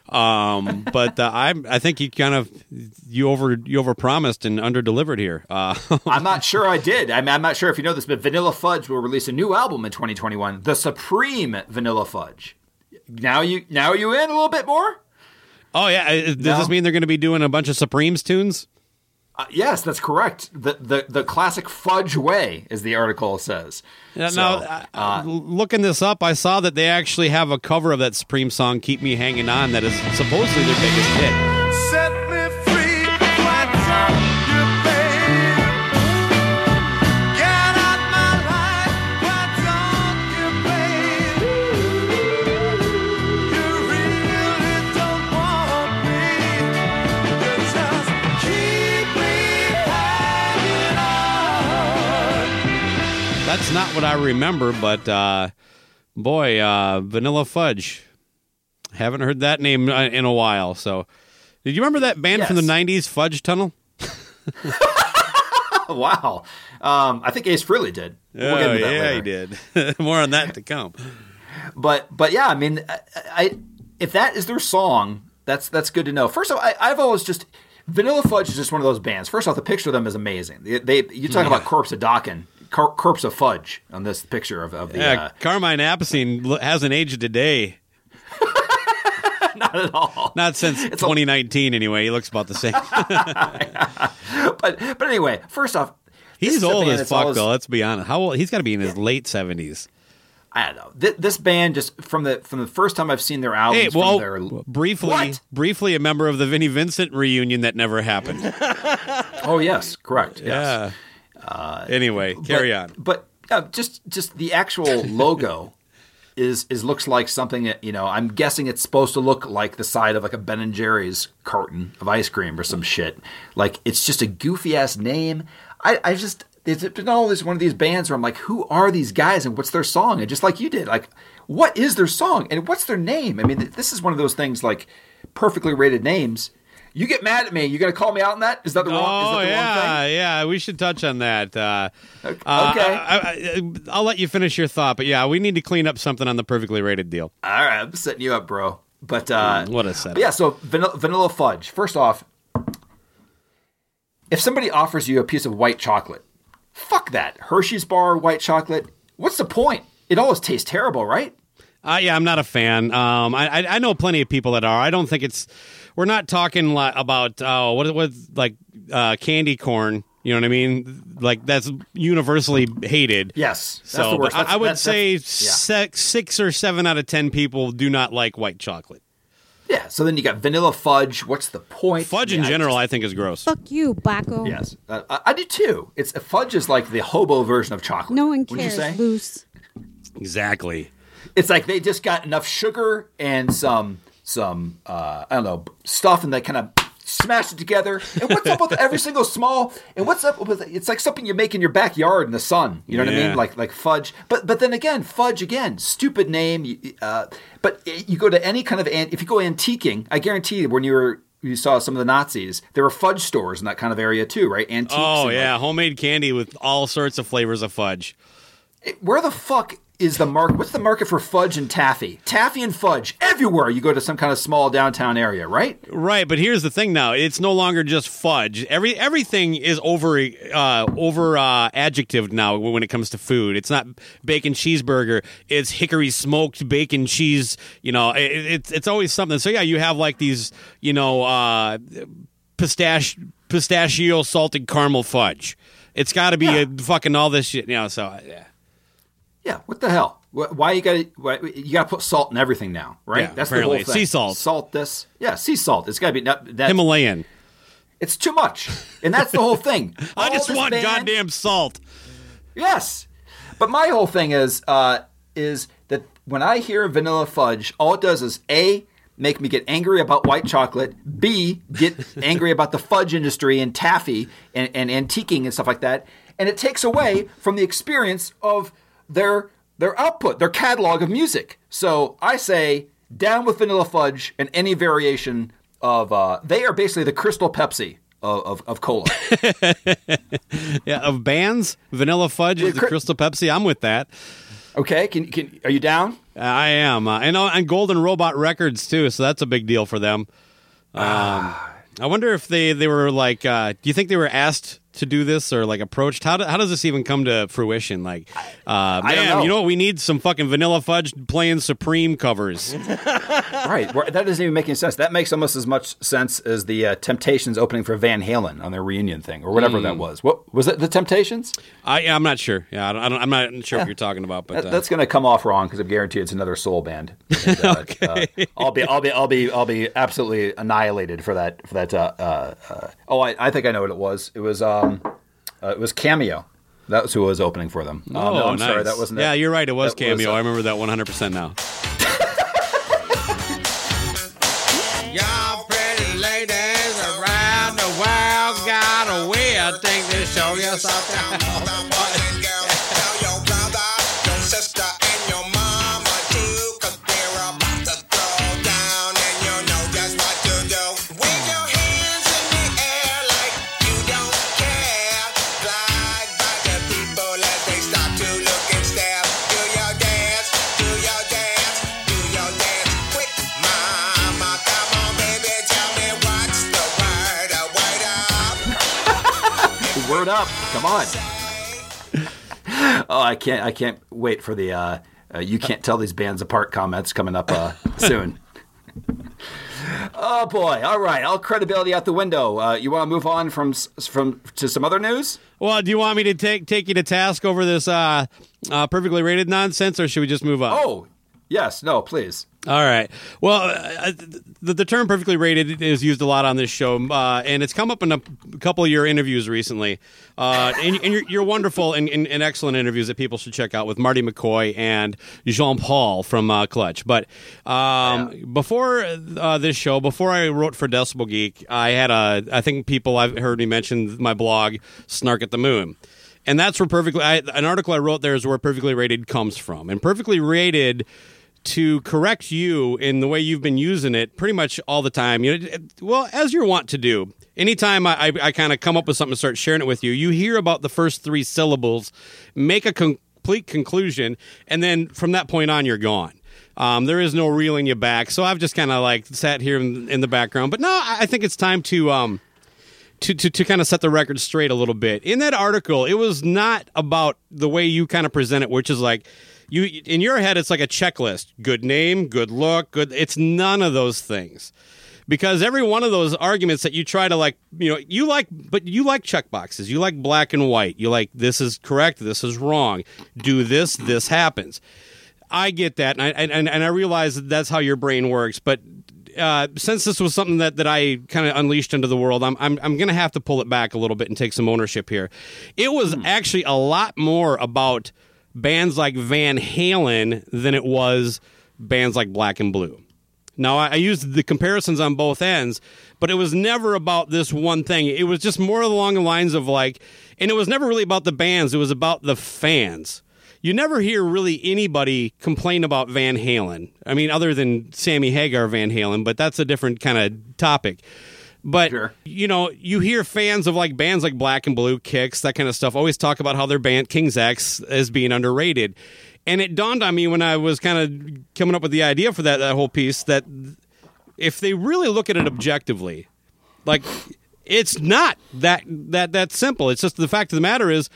But I think you overpromised and underdelivered here. I'm not sure I did. I'm not sure if you know this, but Vanilla Fudge will release a new album in 2021, The Supreme Vanilla Fudge. Now you in a little bit more? Oh yeah, does this mean they're going to be doing a bunch of Supremes tunes? Yes, that's correct. The classic Fudge way, as the article says. Yeah, looking this up, I saw that they actually have a cover of that Supreme song, "Keep Me Hanging On," that is supposedly their biggest hit. Set me free, what's up, you babe? Get out my life, what's up, you babe? You really don't want me, you just keep me hanging on. That's not what I remember, but boy, Vanilla Fudge. Haven't heard that name in a while. So, did you remember that band from the 90s, Fudge Tunnel? Wow. I think Ace Frehley did. We'll get into that later. He did. More on that to come. But yeah, I mean, if that is their song, that's good to know. First off, I've always just Vanilla Fudge is just one of those bands. First off, the picture of them is amazing. You talk about Corpse of Dokken, Corpse of Fudge on this picture of the Carmine Appice hasn't aged a day. Not at all. Not since 2019, anyway. He looks about the same. But anyway, first off, he's old as fuck, though. Let's be honest. How old? He's got to be in his late 70s. I don't know. This band, just from the first time I've seen their albums, briefly a member of the Vinnie Vincent reunion that never happened. Oh yes, correct. Yes. Yeah. Anyway, carry on. But just the actual logo. Is looks like something that, I'm guessing it's supposed to look like the side of like a Ben & Jerry's carton of ice cream or some shit. Like, it's just a goofy ass name. It's been always one of these bands where I'm like, who are these guys and what's their song? And just like you did, like, what is their song and what's their name? I mean, this is one of those things like perfectly rated names. You get mad at me. You going to call me out on that? Is that the wrong thing? Yeah. We should touch on that. Okay. I'll let you finish your thought, but yeah, we need to clean up something on the perfectly rated deal. All right, I'm setting you up, bro. But what a setup. Yeah, so Vanilla Fudge. First off, if somebody offers you a piece of white chocolate, fuck that. Hershey's bar white chocolate. What's the point? It always tastes terrible, right? Yeah, I'm not a fan. I know plenty of people that are. I don't think it's. We're not talking about candy corn. You know what I mean? Like, that's universally hated. Yes. That's so the worst. I would say 6 or 7 out of 10 people do not like white chocolate. Yeah. So then you got Vanilla Fudge. What's the point? Fudge in general, I think, is gross. Fuck you, Blacko. Yes, I do too. Fudge is like the hobo version of chocolate. No one cares. Would you say? Loose. Exactly. It's like they just got enough sugar and some I don't know, stuff, and they kind of smash it together. And what's up with every single small? And what's up with it's like something you make in your backyard in the sun. You know what I mean? Like fudge. But then again, fudge again, stupid name. But you go to any kind of if you go antiquing, I guarantee you when you saw some of the Nazis, there were fudge stores in that kind of area too, right? Antiques. Oh yeah, homemade candy with all sorts of flavors of fudge. Where the fuck is the market? What's the market for fudge and taffy? Taffy and fudge everywhere you go to some kind of small downtown area, right? Right, but here's the thing now. It's no longer just fudge. Everything is over adjectived now when it comes to food. It's not bacon cheeseburger. It's hickory smoked bacon cheese. It's always something. So yeah, you have like these, pistachio salted caramel fudge. It's got to be fucking all this shit, so yeah. Yeah, what the hell? Why you got to put salt in everything now, right? Yeah, that's apparently. The whole thing. Sea salt. Salt this. Yeah, sea salt. It's got to be that Himalayan. It's too much. And that's the whole thing. I just want goddamn salt. Yes. But my whole thing is that when I hear Vanilla Fudge, all it does is A, make me get angry about white chocolate, B, get angry about the fudge industry and taffy and antiquing and stuff like that, and it takes away from the experience of their output, their catalog of music. So I say, down with Vanilla Fudge and any variation of, they are basically the Crystal Pepsi of cola. Yeah, of bands, Vanilla Fudge is the Crystal Pepsi. I'm with that. Okay, are you down? I am. And Golden Robot Records, too, so that's a big deal for them. I wonder if they were like, do you think they were asked to do this or like approached? How does this even come to fruition? Like, I don't know. You know what? We need some fucking Vanilla Fudge playing Supreme covers. Right. That doesn't even make any sense. That makes almost as much sense as the Temptations opening for Van Halen on their reunion thing or whatever that was. What was it? The Temptations? I'm not sure. Yeah, I'm not sure what you're talking about. But that's going to come off wrong because I guarantee it's another soul band. And, okay. I'll be absolutely annihilated for that. I think I know what it was. It was Cameo. That was who was opening for them. Oh, no, I'm nice. sorry, that wasn't it. Yeah, you're right. It was Cameo. I remember that 100% now. Y'all pretty ladies around the world got a weird thing to show you something. it up. Come on. Oh, I can't wait for the you can't tell these bands apart comments coming up soon. Oh boy! All right, all credibility out the window. You want to move on to some other news? Well, do you want me to take you to task over this perfectly rated nonsense, or should we just move on? Oh, yes. No, please. All right. Well, the term perfectly rated is used a lot on this show, and it's come up in a couple of your interviews recently. And you're wonderful and excellent interviews that people should check out with Marty McCoy and Jean-Paul from Clutch. But before this show, before I wrote for Decibel Geek, I had I think people I've heard me mention my blog, Snark at the Moon. And that's where an article I wrote there is where perfectly rated comes from. And perfectly rated, to correct you in the way you've been using it pretty much all the time, well, as you're wont to do. Anytime I kind of come up with something to start sharing it with you, you hear about the first three syllables, make a complete conclusion, and then from that point on, you're gone. There is no reeling you back. So I've just kind of like sat here in the background. But no, I think it's time to kind of set the record straight a little bit. In that article, it was not about the way you kind of present it, which is like, in your head, it's like a checklist. Good name, good look, good. It's none of those things. Because every one of those arguments that you try to you like checkboxes. You like black and white. You like, this is correct, this is wrong. Do this happens. I get that, and I realize that's how your brain works. But since this was something that I kind of unleashed into the world, I'm going to have to pull it back a little bit and take some ownership here. It was actually a lot more about bands like Van Halen than it was bands like Black and Blue. Now, I used the comparisons on both ends, but it was never about this one thing. It was just more along the lines of and it was never really about the bands. It was about the fans. You never hear really anybody complain about Van Halen. I mean, other than Sammy Hagar Van Halen, but that's a different kind of topic. But, sure. You hear fans of bands like Black and Blue, Kix, that kind of stuff, always talk about how their band, King's X, is being underrated. And it dawned on me when I was kind of coming up with the idea for that whole piece that if they really look at it objectively, it's not that simple. It's just the fact of the matter is,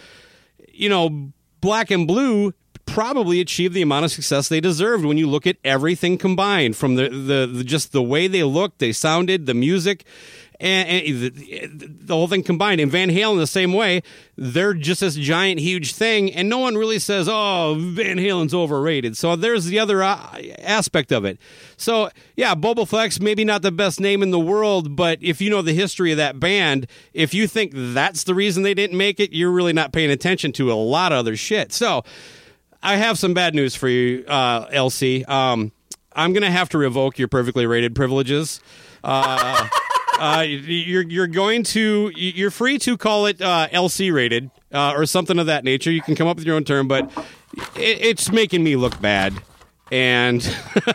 Black and Blue probably achieved the amount of success they deserved when you look at everything combined, from the just the way they looked, they sounded, the music, and the whole thing combined. And Van Halen the same way, they're just this giant, huge thing, and no one really says, oh, Van Halen's overrated. So there's the other aspect of it. So, yeah, Bobaflex, maybe not the best name in the world, but if you know the history of that band, if you think that's the reason they didn't make it, you're really not paying attention to a lot of other shit. So I have some bad news for you, LC. I'm going to have to revoke your perfectly rated privileges. You're free to call it LC rated or something of that nature. You can come up with your own term, but it's making me look bad. And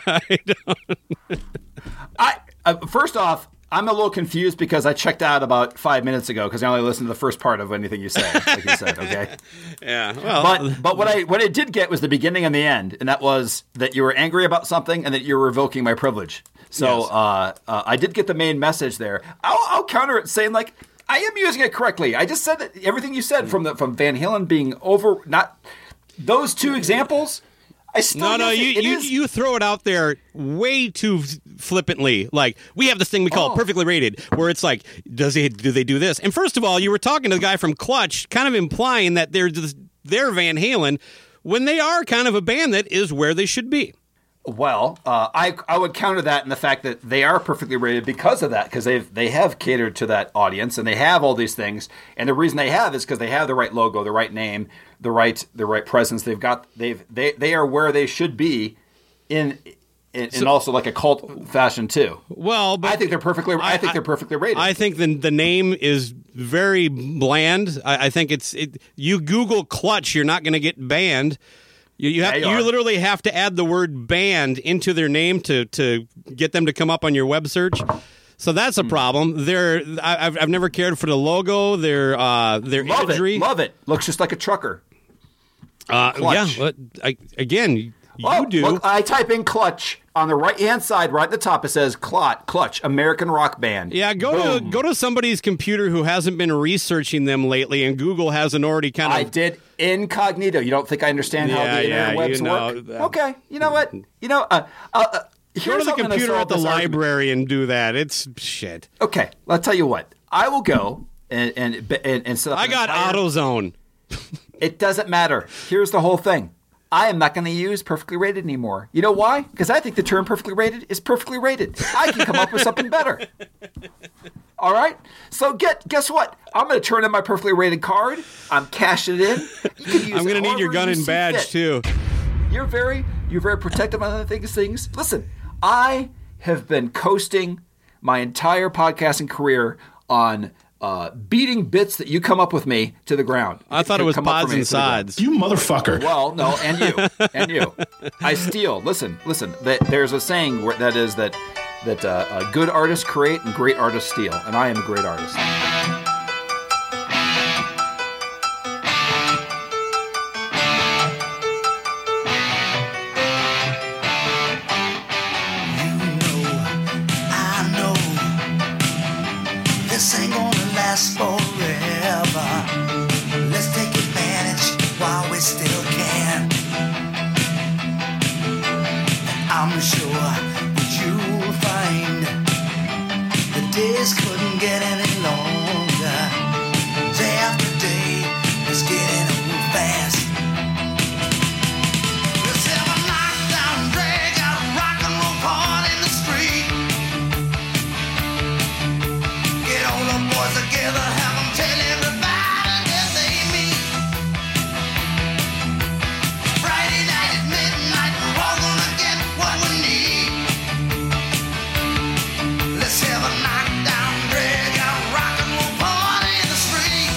first off, I'm a little confused because I checked out about 5 minutes ago because I only listened to the first part of anything you said, like you said, okay? Yeah. Well, but what I did get was the beginning and the end, and that was that you were angry about something and that you were revoking my privilege. So yes. I did get the main message there. I'll counter it saying I am using it correctly. I just said that everything you said from Van Halen being over, not those two examples. I still you throw it out there way too flippantly. We have this thing we call perfectly rated, where it's do they do this? And first of all, you were talking to the guy from Clutch, kind of implying that they're Van Halen when they are kind of a band that is where they should be. Well, I would counter that in the fact that they are perfectly rated because of that, because they have catered to that audience and they have all these things, and the reason they have is because they have the right logo, the right name, the right presence. They are where they should be in also like a cult fashion too. Well, but I think they're perfectly rated. I think the name is very bland. I think you Google Clutch, you're not going to get banned. You literally have to add the word band into their name to get them to come up on your web search. So that's a problem. I've never cared for the logo, their imagery. Love it. Looks just like a trucker. Yeah, but you do. Look, I type in Clutch on the right-hand side, right at the top, it says Clutch, American rock band. Yeah, go to somebody's computer who hasn't been researching them lately, and Google hasn't already kind of... I did incognito. You don't think I understand how the interwebs work? Okay, you know what? Go to the computer at the library and do that. It's shit. Okay, I'll tell you what. I will go and set up. I got AutoZone. It doesn't matter. Here's the whole thing. I am not going to use perfectly rated anymore. You know why? Because I think the term perfectly rated is perfectly rated. I can come up with something better. All right? So guess what? I'm going to turn in my perfectly rated card. I'm cashing it in. You can use I'm going to need your gun and badge, too. You're very protective on things. Listen, I have been coasting my entire podcasting career on beating bits that you come up with me to the ground. I thought it was pods and sods. You motherfucker. Well, no, and you. I steal. Listen. There's a saying that good artists create and great artists steal, and I am a great artist. This ain't gonna last forever. Let's take advantage while we still can. And I'm sure that you'll find the days couldn't get any longer. Day after day is getting old fast. Let's have a knockdown, drag out a rock and roll party in the street. Get all the boys together, have them tell everybody that they meet. Friday night at midnight, we're all gonna get what we need. Let's have a knockdown, drag out, rock and roll party in the street.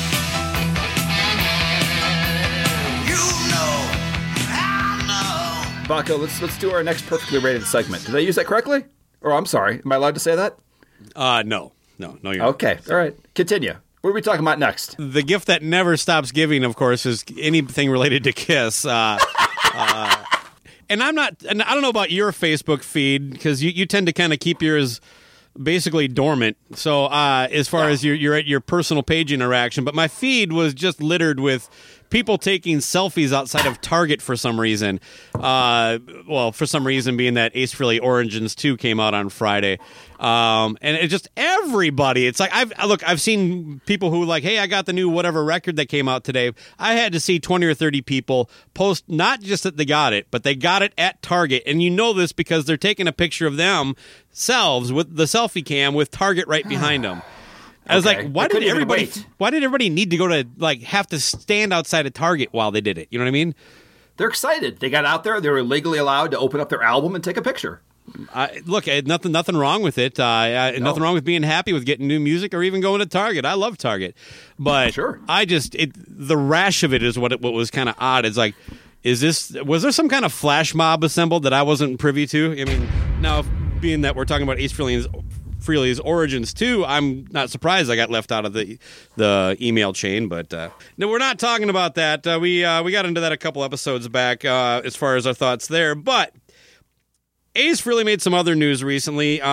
You know, I know. Baco, let's do our next perfectly rated segment. Did I use that correctly? Or I'm sorry, am I allowed to say that? No. No, you're okay. All right. Continue. What are we talking about next? The gift that never stops giving, of course, is anything related to Kiss. And I don't know about your Facebook feed, because you tend to kind of keep yours basically dormant. So as far as your personal page interaction, but my feed was just littered with people taking selfies outside of Target for some reason. For some reason being that Ace Frehley Origins 2 came out on Friday. And it just everybody. It's like I've seen people who like, hey, I got the new whatever record that came out today. I had to see 20 or 30 people post not just that they got it, but they got it at Target. And you know this because they're taking a picture of themselves with the selfie cam with Target right behind them. I was like, why did everybody need to go to have to stand outside of Target while they did it? You know what I mean? They're excited. They got out there. They were legally allowed to open up their album and take a picture. Look, nothing wrong with it. Nothing wrong with being happy with getting new music or even going to Target. I love Target, but sure. The rash of it is what was kind of odd. It's like, was there some kind of flash mob assembled that I wasn't privy to? I mean, now being that we're talking about Ace Frehley's Origins 2, I'm not surprised I got left out of the email chain, but no, we're not talking about that. We got into that a couple episodes back as far as our thoughts there, but Ace Frehley made some other news recently. It's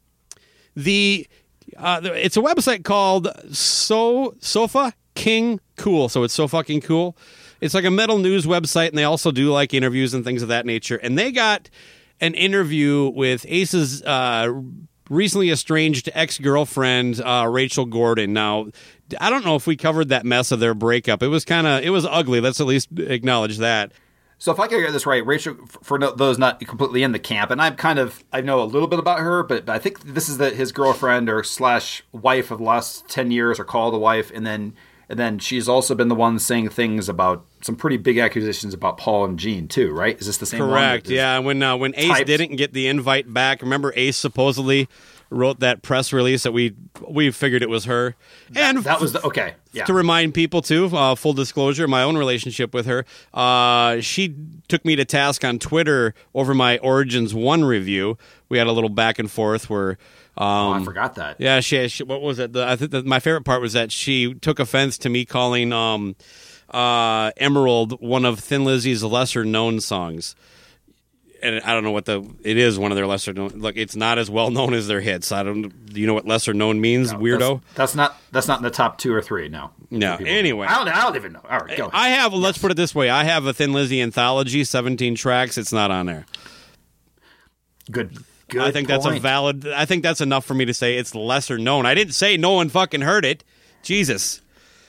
a website called Sofa King Cool, so it's So Fucking Cool. It's like a metal news website, and they also do like interviews and things of that nature, and they got an interview with Ace's recently estranged ex-girlfriend, Rachel Gordon. Now, I don't know if we covered that mess of their breakup. It was ugly. Let's at least acknowledge that. So if I can get this right, Rachel, for those not completely in the camp, and I know a little bit about her, but I think this is his girlfriend or / wife of the last 10 years, or called a wife, and then she's also been the one saying things about some pretty big accusations about Paul and Gene too, right? Is this the same one? Correct, yeah. When Ace didn't get the invite back, remember Ace supposedly wrote that press release that we figured it was her. And that was okay. Yeah. To remind people too, full disclosure, my own relationship with her, she took me to task on Twitter over my Origins 1 review. We had a little back and forth where I forgot that. Yeah, she what was it? I think my favorite part was that she took offense to me calling Emerald one of Thin Lizzy's lesser known songs. and I don't know what it is. One of their lesser known. Look, it's not as well known as their hits. Do you know what lesser known means, weirdo? That's not in the top 2 or 3. No. Anyway, I don't even know. All right, go ahead. I have. Let's put it this way. I have a Thin Lizzy anthology, 17 tracks. It's not on there. Good. I think that's a valid. I think that's enough for me to say it's lesser known. I didn't say no one fucking heard it. Jesus.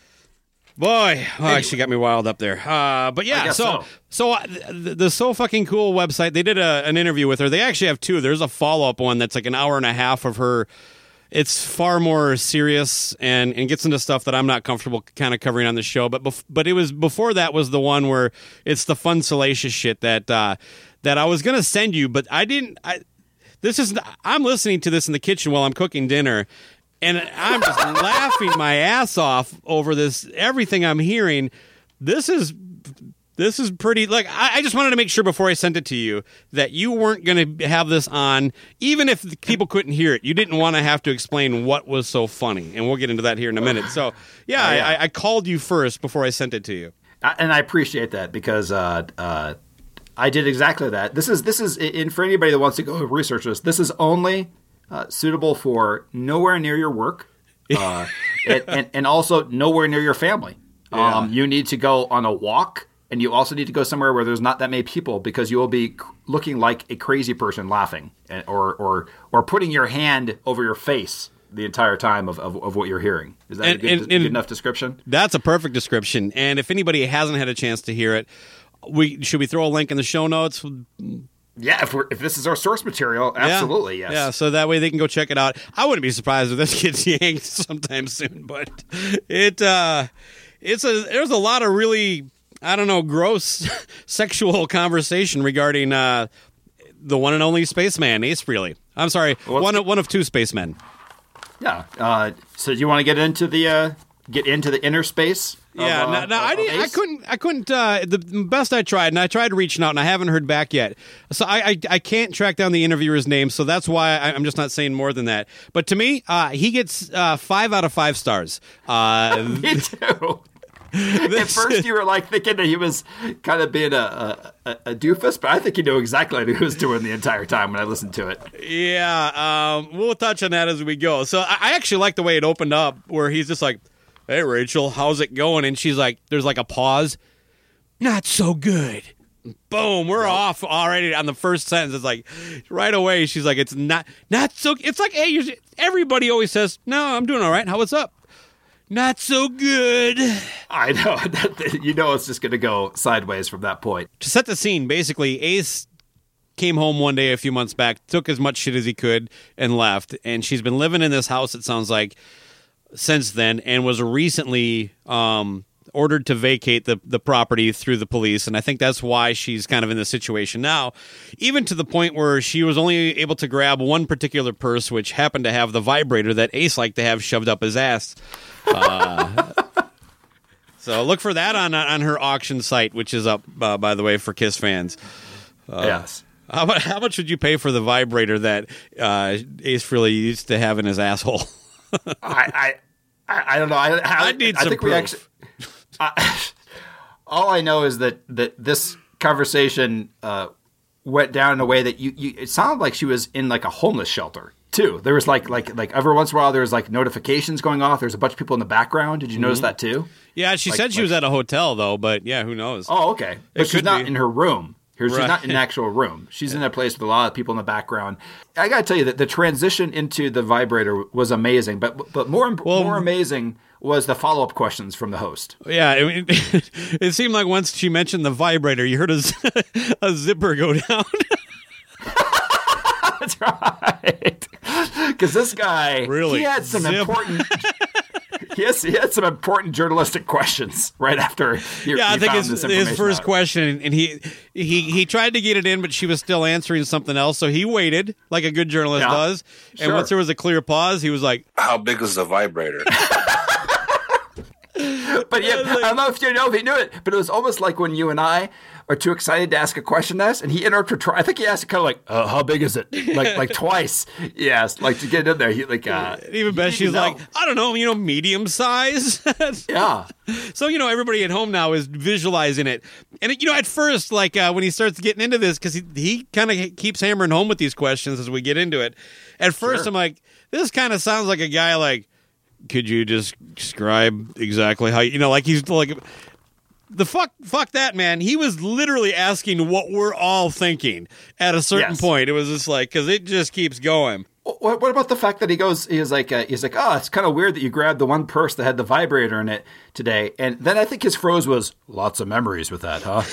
Boy, anyway. She got me wild up there. But yeah, so the So Fucking Cool website, they did an interview with her. They actually have 2. There's a follow-up one that's like an hour and a half of her. It's far more serious and gets into stuff that I'm not comfortable kind of covering on the show. But it was before that was the one where it's the fun, salacious shit that I was going to send you, but I didn't. I'm listening to this in the kitchen while I'm cooking dinner. And I'm just laughing my ass off over this, everything I'm hearing. This is pretty, like, I just wanted to make sure before I sent it to you that you weren't going to have this on, even if people couldn't hear it. You didn't want to have to explain what was so funny. And we'll get into that here in a minute. So, I called you first before I sent it to you. And I appreciate that because I did exactly that. This is, and for anybody that wants to go research this is only... suitable for nowhere near your work, and also nowhere near your family. Yeah. You need to go on a walk, and you also need to go somewhere where there's not that many people because you will be looking like a crazy person laughing or putting your hand over your face the entire time of what you're hearing. Is that a good enough description? That's a perfect description. And if anybody hasn't had a chance to hear it, should we throw a link in the show notes? Yeah, if this is our source material, absolutely, yes. Yeah, so that way they can go check it out. I wouldn't be surprised if this gets yanked sometime soon, but there's a lot of really, I don't know, gross sexual conversation regarding the one and only spaceman, Ace Frehley. I'm sorry, one of 2 spacemen. Yeah. So do you want to get into the inner space? I couldn't. The best I tried, and I tried reaching out, and I haven't heard back yet. So I can't track down the interviewer's name, so that's why I'm just not saying more than that. But to me, he gets 5 out of 5 stars. Me too. At first, you were like thinking that he was kind of being a doofus, but I think he knew exactly what he was doing the entire time when I listened to it. Yeah, we'll touch on that as we go. So I actually like the way it opened up, where he's just like, "Hey, Rachel, how's it going?" And she's like, there's like a pause. "Not so good." Boom, we're off already on the first sentence. It's like right away, she's like, "It's not so." It's like, hey, everybody always says, "No, I'm doing all right. How what's up?" "Not so good." I know. You know it's just going to go sideways from that point. To set the scene, basically, Ace came home one day a few months back, took as much shit as he could, and left. And she's been living in this house, it sounds like, since then, and was recently ordered to vacate the property through the police, and I think that's why she's kind of in this situation now, even to the point where she was only able to grab one particular purse, which happened to have the vibrator that Ace liked to have shoved up his ass. So look for that on her auction site, which is up, by the way, for KISS fans. Yes. How much would you pay for the vibrator that Ace Frehley used to have in his asshole? I don't know. I need some proof. All I know is that this conversation went down in a way that it sounded like she was in like a homeless shelter too. There was like every once in a while there was like notifications going off. There's a bunch of people in the background. Did you notice that too? Yeah, she said she was at a hotel though, but yeah, who knows? Oh, okay. But she's not in her room. She's not in an actual room. She's in a place with a lot of people in the background. I got to tell you that the transition into the vibrator was amazing, but more amazing was the follow-up questions from the host. Yeah, it seemed like once she mentioned the vibrator, you heard a zipper go down. That's right. Because this guy, really, he had some important... He had some important journalistic questions right after he I think found this information his first out. question, and he tried to get it in, but she was still answering something else, so he waited like a good journalist does. And once there was a clear pause, he was like, "How big is the vibrator?" But yeah, I don't know if you know if he knew it, but it was almost like when you and I are too excited to ask a question to us, and he interrupted. I think he asked it kind of like, "How big is it?" like twice. Yes, like to get in there. He like even best. She's like, I don't know, medium size. Yeah. So everybody at home now is visualizing it, and at first, like when he starts getting into this, because he kind of keeps hammering home with these questions as we get into it. At first, I'm like, this kind of sounds like a guy like, could you just describe exactly how like he's like. The fuck that, man. He was literally asking what we're all thinking at a certain point. It was just like, because it just keeps going. What about the fact that he's like, oh, it's kind of weird that you grabbed the one purse that had the vibrator in it today. And then I think his phrase was, lots of memories with that, huh?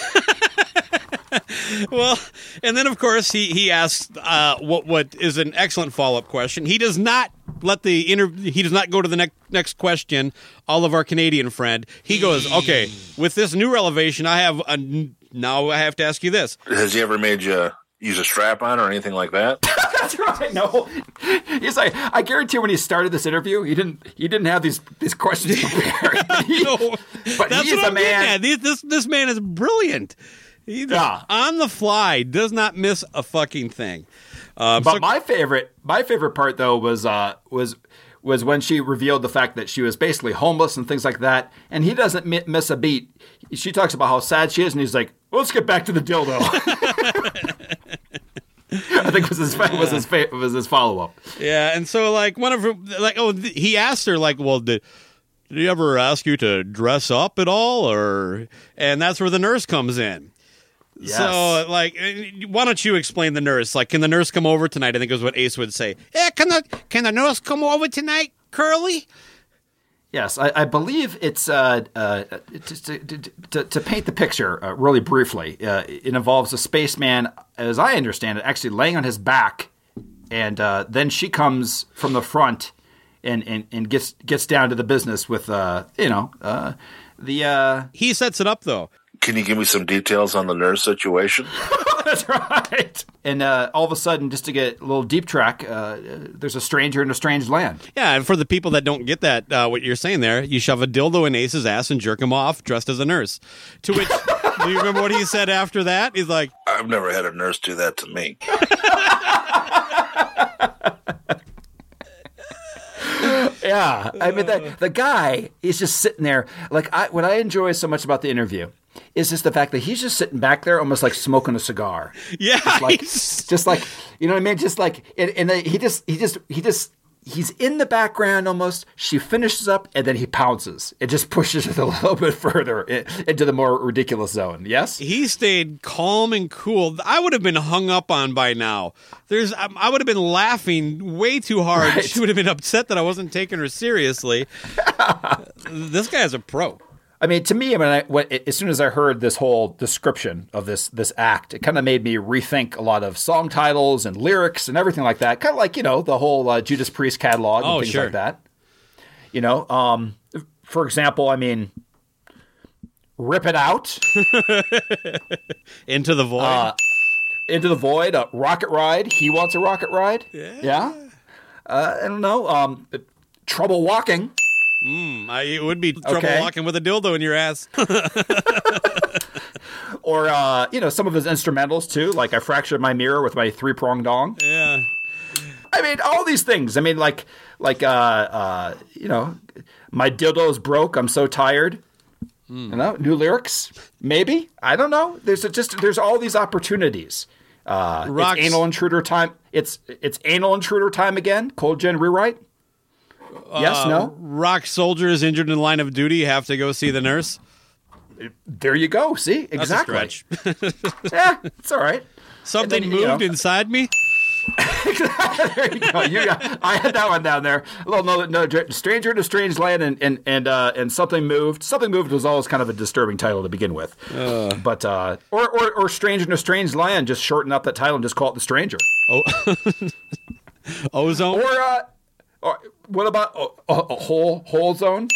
Well, and then of course he asks what is an excellent follow-up question. He does not he does not go to the next question. All of our Canadian friend. He goes, okay, with this new revelation, now I have to ask you this. Has he ever made you use a strap-on or anything like that? That's right. No, he's like, I guarantee when he started this interview, he didn't have these questions prepared. But that's he's what I'm a man. getting at. This man is brilliant. He's on the fly, does not miss a fucking thing. But my favorite part though was when she revealed the fact that she was basically homeless and things like that, and he doesn't miss a beat. She talks about how sad she is, and he's like, well, "Let's get back to the dildo." I think was his follow up. Yeah, and so like one of her, like, he asked her like, well, did he ever ask you to dress up at all, and that's where the nurse comes in. Yes. So, like, why don't you explain the nurse? Like, can the nurse come over tonight? I think is what Ace would say. Yeah, can the nurse come over tonight, Curly? Yes, I believe it's to paint the picture really briefly. It involves a spaceman, as I understand it, actually laying on his back, and then she comes from the front and gets down to the business with He sets it up though. Can you give me some details on the nurse situation? That's right. And all of a sudden, just to get a little deep track, there's a stranger in a strange land. Yeah, and for the people that don't get that, what you're saying there, you shove a dildo in Ace's ass and jerk him off dressed as a nurse. To which, do you remember what he said after that? He's like, I've never had a nurse do that to me. Yeah, I mean, the guy is just sitting there. Like, what I enjoy so much about the interview is just the fact that he's just sitting back there, almost like smoking a cigar. Yeah, just like you know what I mean. Just like, and he's in the background almost. She finishes up, and then he pounces. It just pushes it a little bit further into the more ridiculous zone. Yes, he stayed calm and cool. I would have been hung up on by now. I would have been laughing way too hard. Right. She would have been upset that I wasn't taking her seriously. This guy's a pro. I mean, to me, as soon as I heard this whole description of this act, it kind of made me rethink a lot of song titles and lyrics and everything like that. Kind of like, the whole Judas Priest catalog and things like that. For example, I mean, Rip It Out. Into the Void. Into the Void. Rocket Ride. He Wants a Rocket Ride. Yeah. I don't know. Trouble Walking. It would be trouble walking with a dildo in your ass. Or, some of his instrumentals, too. Like, I Fractured My Mirror with my three-pronged dong. Yeah. I mean, all these things. I mean, my dildo's broke. I'm so tired. New lyrics. Maybe. I don't know. There's all these opportunities. It's anal intruder time. It's anal intruder time again. Cold Gen rewrite. Yes, no? Rock soldier is injured in the line of duty. You have to go see the nurse. There you go. See? Exactly. That's a stretch. Yeah, it's all right. Something moved inside me. There you go. I had that one down there. A little no, stranger in a strange land and something moved. Something moved was always kind of a disturbing title to begin with. But or stranger in a strange land, just shorten up that title and just call it The Stranger. Ozone. Or what about a whole zone?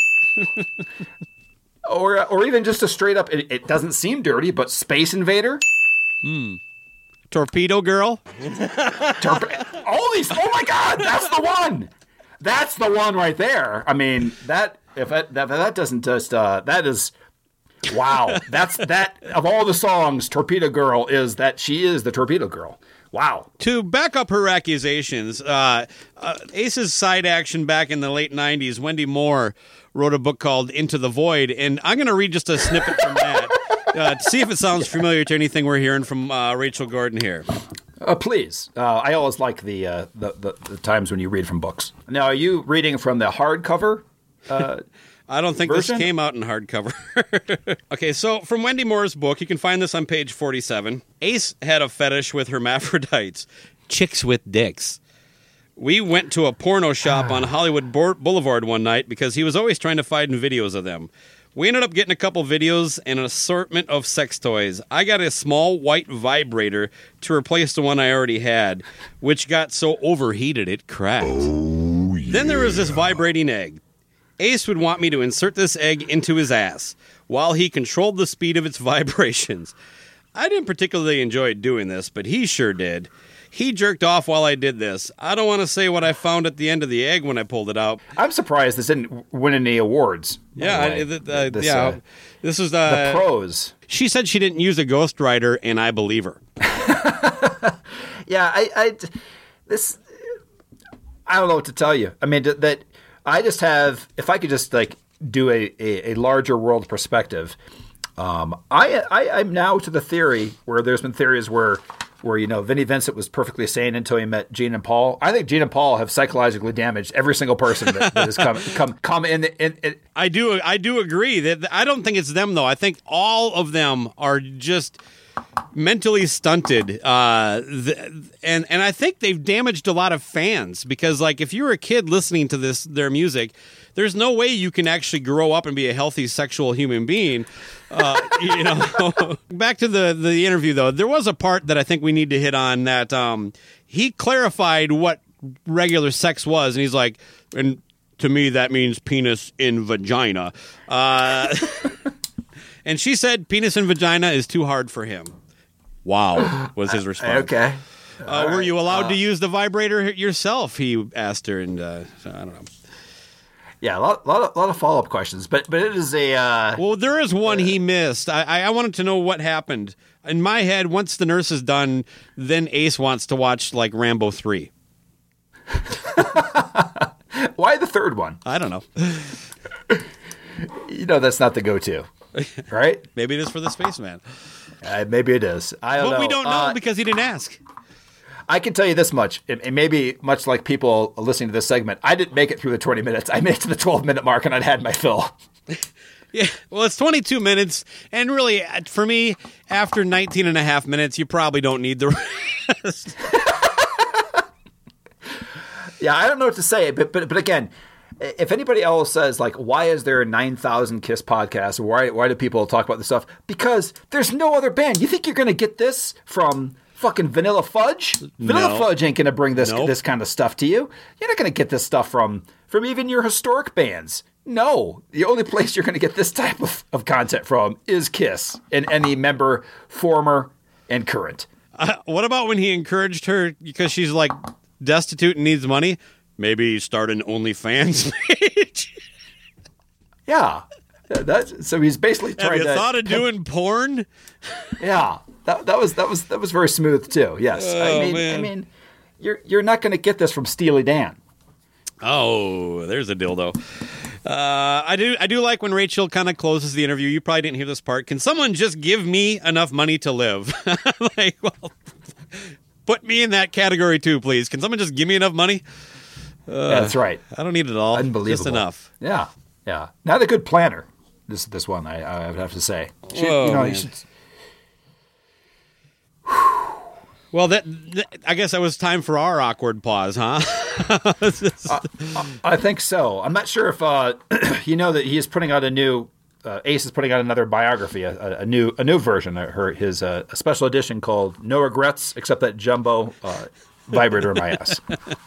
or even just a straight up. It doesn't seem dirty, but Space Invader. Torpedo Girl. All these. Oh my God, that's the one. That's the one right there. I mean, that doesn't just that is. Wow. That of all the songs, Torpedo Girl she is the Torpedo Girl. Wow. To back up her accusations, Ace's side action back in the late 90s, Wendy Moore wrote a book called Into the Void, and I'm going to read just a snippet from that to see if it sounds familiar to anything we're hearing from Rachel Gordon here. Please. I always like the times when you read from books. Now, are you reading from the hardcover I don't think version? This came out in hardcover. Okay, so from Wendy Moore's book, you can find this on page 47. Ace had a fetish with hermaphrodites, chicks with dicks. We went to a porno shop on Hollywood Boulevard one night because he was always trying to find videos of them. We ended up getting a couple videos and an assortment of sex toys. I got a small white vibrator to replace the one I already had, which got so overheated it cracked. Oh, yeah. Then there was this vibrating egg. Ace would want me to insert this egg into his ass while he controlled the speed of its vibrations. I didn't particularly enjoy doing this, but he sure did. He jerked off while I did this. I don't want to say what I found at the end of the egg when I pulled it out. I'm surprised this didn't win any awards. Yeah, this was the pros. She said she didn't use a ghostwriter, and I believe her. Yeah, I don't know what to tell you. I mean, that I just have, if I could just like do a larger world perspective, I'm now to the theory where there's been theories where Vinnie Vincent was perfectly sane until he met Gene and Paul. I think Gene and Paul have psychologically damaged every single person that has come in. I do agree that I don't think it's them though. I think all of them are just mentally stunted, and I think they've damaged a lot of fans because, like, if you're a kid listening to their music, there's no way you can actually grow up and be a healthy sexual human being. Back to the interview though, there was a part that I think we need to hit on that he clarified what regular sex was, and he's like, and to me that means penis in vagina. And she said penis and vagina is too hard for him. Wow, was his response. Okay. Were you allowed to use the vibrator yourself? He asked her, and I don't know. Yeah, a lot of follow-up questions, but it is a... Well, there is one he missed. I wanted to know what happened. In my head, once the nurse is done, then Ace wants to watch, like, Rambo 3. Why the third one? I don't know. That's not the go-to, right? Maybe it is for the spaceman. Maybe it is. I don't know. But we don't know because he didn't ask. I can tell you this much, and maybe much like people listening to this segment, I didn't make it through the 20 minutes. I made it to the 12-minute mark, and I'd had my fill. Yeah, well, it's 22 minutes, and really, for me, after 19 and a half minutes, you probably don't need the rest. Yeah, I don't know what to say, but again, if anybody else says, like, why is there a 9,000 Kiss podcast, or why do people talk about this stuff? Because there's no other band. You think you're going to get this from fucking Vanilla Fudge? Vanilla Fudge ain't going to bring this kind of stuff to you. You're not going to get this stuff from even your historic bands. No. The only place you're going to get this type of content from is Kiss and any member, former and current. What about when he encouraged her because she's, like, destitute and needs money? Maybe start an OnlyFans page. Yeah. So he's basically trying to... Have you thought of doing porn? Yeah. That was very smooth too. Yes. Oh, I mean you're not going to get this from Steely Dan. Oh, there's a dildo. I do like when Rachel kind of closes the interview. You probably didn't hear this part. Can someone just give me enough money to live? Like, well, put me in that category too, please. Can someone just give me enough money? Yeah, that's right. I don't need it all. Unbelievable. Just enough. Yeah. Not a good planner. This one, I would have to say. You should. Well, I guess that was time for our awkward pause, huh? I think so. I'm not sure if you know that he is putting out a new. Ace is putting out another biography, a new version, his a special edition called "No Regrets Except That Jumbo Vibrator in My Ass."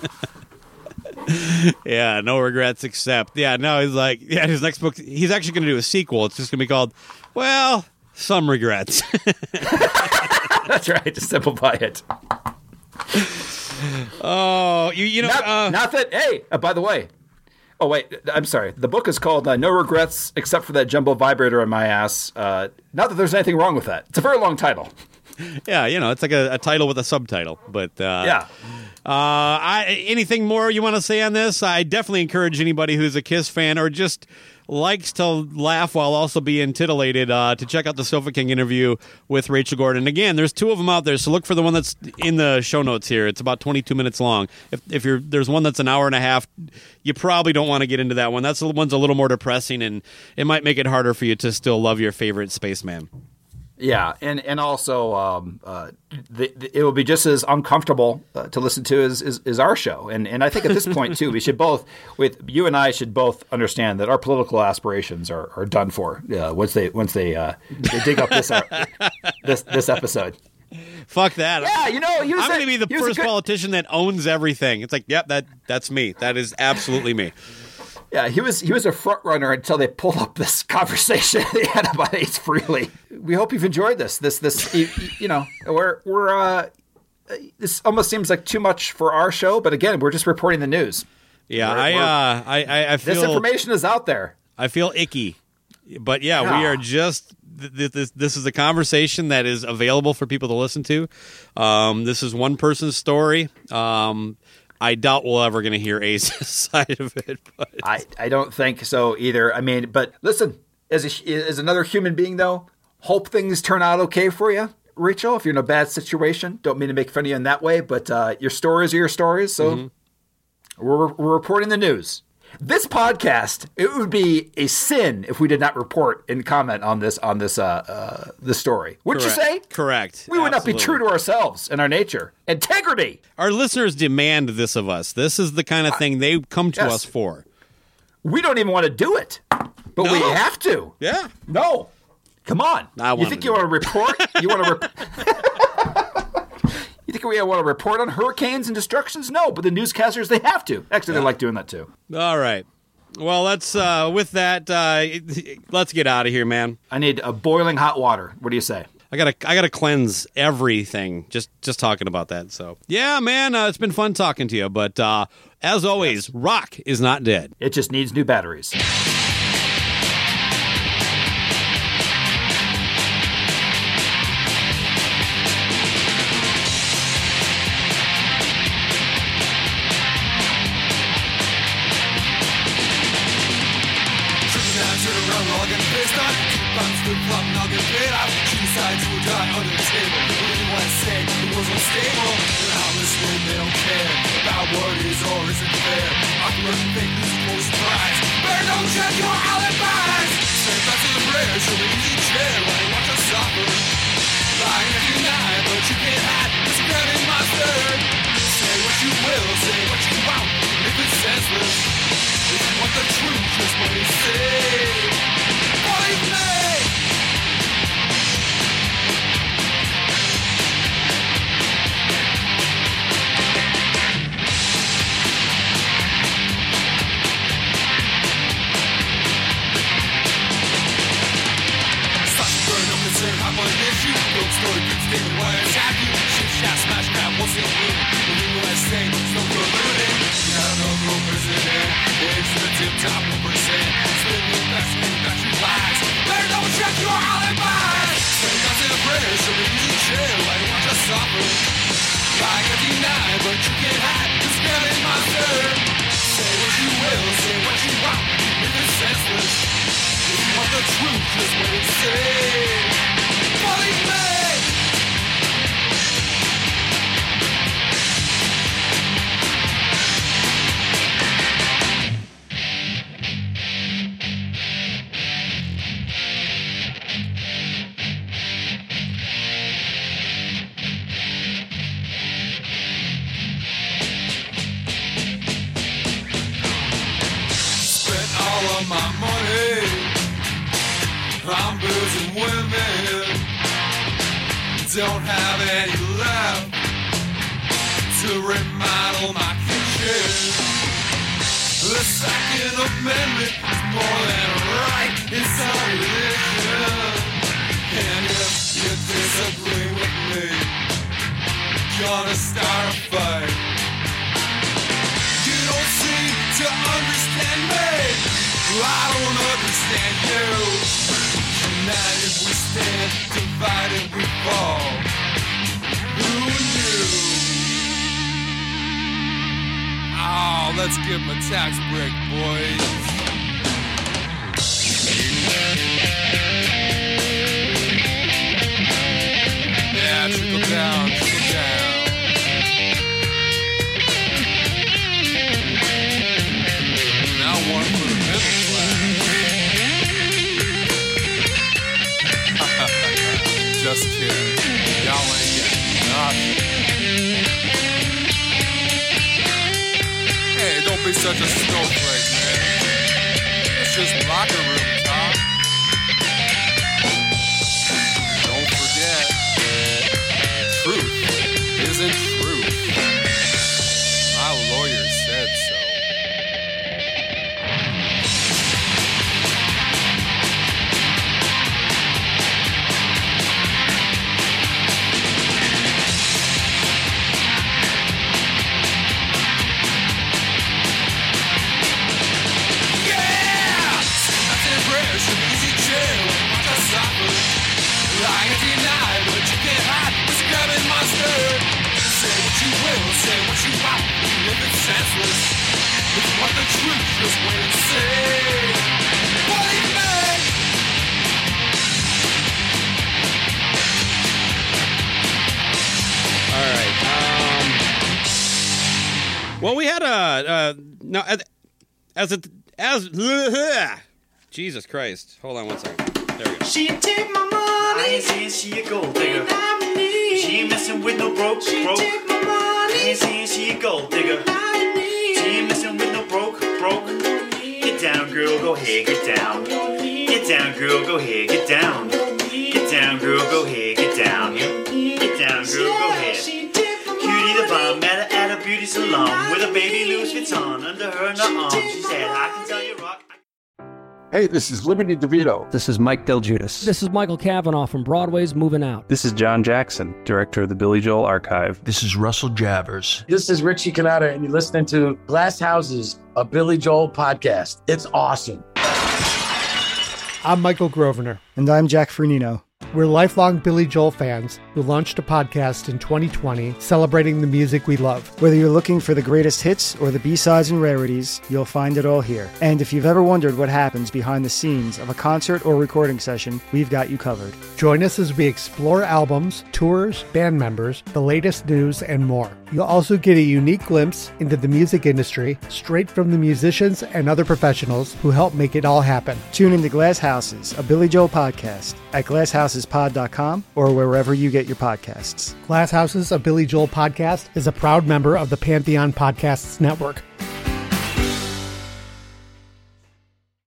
Yeah, no regrets except. Yeah, no, he's like, his next book, he's actually going to do a sequel. It's just going to be called, well, Some Regrets. That's right, to simplify it. Oh, you know. Not that, hey, by the way, Oh, wait. I'm sorry. The book is called No Regrets Except for That Jumbo Vibrator in My Ass. Not that there's anything wrong with that. It's a very long title. Yeah, it's like a title with a subtitle. But yeah. Anything more you want to say on this? I definitely encourage anybody who's a Kiss fan or just likes to laugh while also being titillated to check out the Sofa King interview with Rachel Gordon. Again, there's 2 of them out there, so look for the one that's in the show notes here. It's about 22 minutes long. If there's one that's an hour and a half, you probably don't want to get into that one. That's the one's a little more depressing, and it might make it harder for you to still love your favorite spaceman. Yeah, and also it will be just as uncomfortable to listen to as our show. And I think at this point, too, you and I should both understand that our political aspirations are done for once they dig up this episode. Fuck that. Yeah, I'm going to be the first politician that owns everything. It's like, yep, that's me. That is absolutely me. Yeah, he was a front runner until they pulled up this conversation they had about Ace Frehley. We hope you've enjoyed this. This almost seems like too much for our show, but again, we're just reporting the news. Yeah, I feel this information is out there. I feel icky, but we are just. This is a conversation that is available for people to listen to. This is one person's story. I doubt we're ever going to hear Ace's side of it. But I don't think so either. I mean, but listen, as another human being, though, hope things turn out okay for you, Rachel. If you're in a bad situation, don't mean to make fun of you in that way, but your stories are your stories. So we're reporting the news. This podcast, it would be a sin if we did not report and comment on this story. Wouldn't you say? Correct. We would not be true to ourselves and our nature. Integrity. Our listeners demand this of us. This is the kind of thing they come to us for. We don't even want to do it, but we have to. Yeah. No. Come on. You think you want to report? You want to You think we want to report on hurricanes and destructions? No, but the newscasters, they have to. Actually, they like doing that too. All right. Well, let's with that, let's get out of here, man. I need a boiling hot water. What do you say? I gotta cleanse everything. Just talking about that. So yeah, man, it's been fun talking to you. But as always, rock is not dead. It just needs new batteries. Decides who die under the table. Really want to say it was unstable. They're not listening, they don't care about what is or isn't fair. Awkward and fake news for surprise. Better don't check your alibis. Say back to the prayer, show me easy chair while you watch us suffer. Lying and deny, but you can't hide. It's a grabbing monster. Say what you will, say what you want. If it's senseless, if you want the truth, just what you say. Believe me. Story gets taken why it's happy. Shit, shot, smash, grab, what's in blue? The USA, it's no good limited. You got no go president. It's the tip top 1%. Spin the best manufactured lies. Better double check your alibis. Say not to the prayer, show me easy chair while you watch us suffer. Lying and deny, but you can't hide. This grabbing monster. Say what you will, say what you want. If it's senseless, if you want the truth, just what it says. Believe me. My money on booze and women, don't have any left to remodel my kitchen. The Second Amendment is more than a right, it's a religion. And if you disagree with me, gonna start a fight. You don't see to understand me. I don't understand you. United we stand, divided we fall. Who knew? Oh, let's give him a tax break, boys. Yeah, trickle down, trickle down. Now one for the middle class. Just kidding. Y'all ain't getting nothing. Hey, don't be such a snowflake, man. It's just locker room talk. Don't forget, truth isn't truth. My lawyer said so. Well, we had no, Jesus Christ. Hold on one second. There we go. She take my money. I ain't saying she a gold digger. She ain't messing with no broke. She take my money. I ain't saying she a gold digger. She ain't messing with no broke. Get down, girl, go ahead, get down. Get down, girl, go ahead, get down. Get down, girl, go ahead, get down. Get down, girl, go ahead. Cutie the bomb at a beauty salon with a baby Louis Vuitton under her arm. She said, I can tell you rock. Hey, this is Liberty DeVito. This is Mike Del Giudice. This is Michael Cavanaugh from Broadway's Moving Out. This is John Jackson, director of the Billy Joel Archive. This is Russell Javers. This is Richie Cannata, and you're listening to Glass Houses, a Billy Joel podcast. It's awesome. I'm Michael Grosvenor. And I'm Jack Fernino. We're lifelong Billy Joel fans who launched a podcast in 2020 celebrating the music we love. Whether you're looking for the greatest hits or the B-sides and rarities, you'll find it all here. And if you've ever wondered what happens behind the scenes of a concert or recording session, we've got you covered. Join us as we explore albums, tours, band members, the latest news, and more. You'll also get a unique glimpse into the music industry straight from the musicians and other professionals who help make it all happen. Tune into Glass Houses, a Billy Joel podcast at glasshouses.pod.com or wherever you get your podcasts. Glass Houses, a Billy Joel podcast is a proud member of the Pantheon Podcasts Network.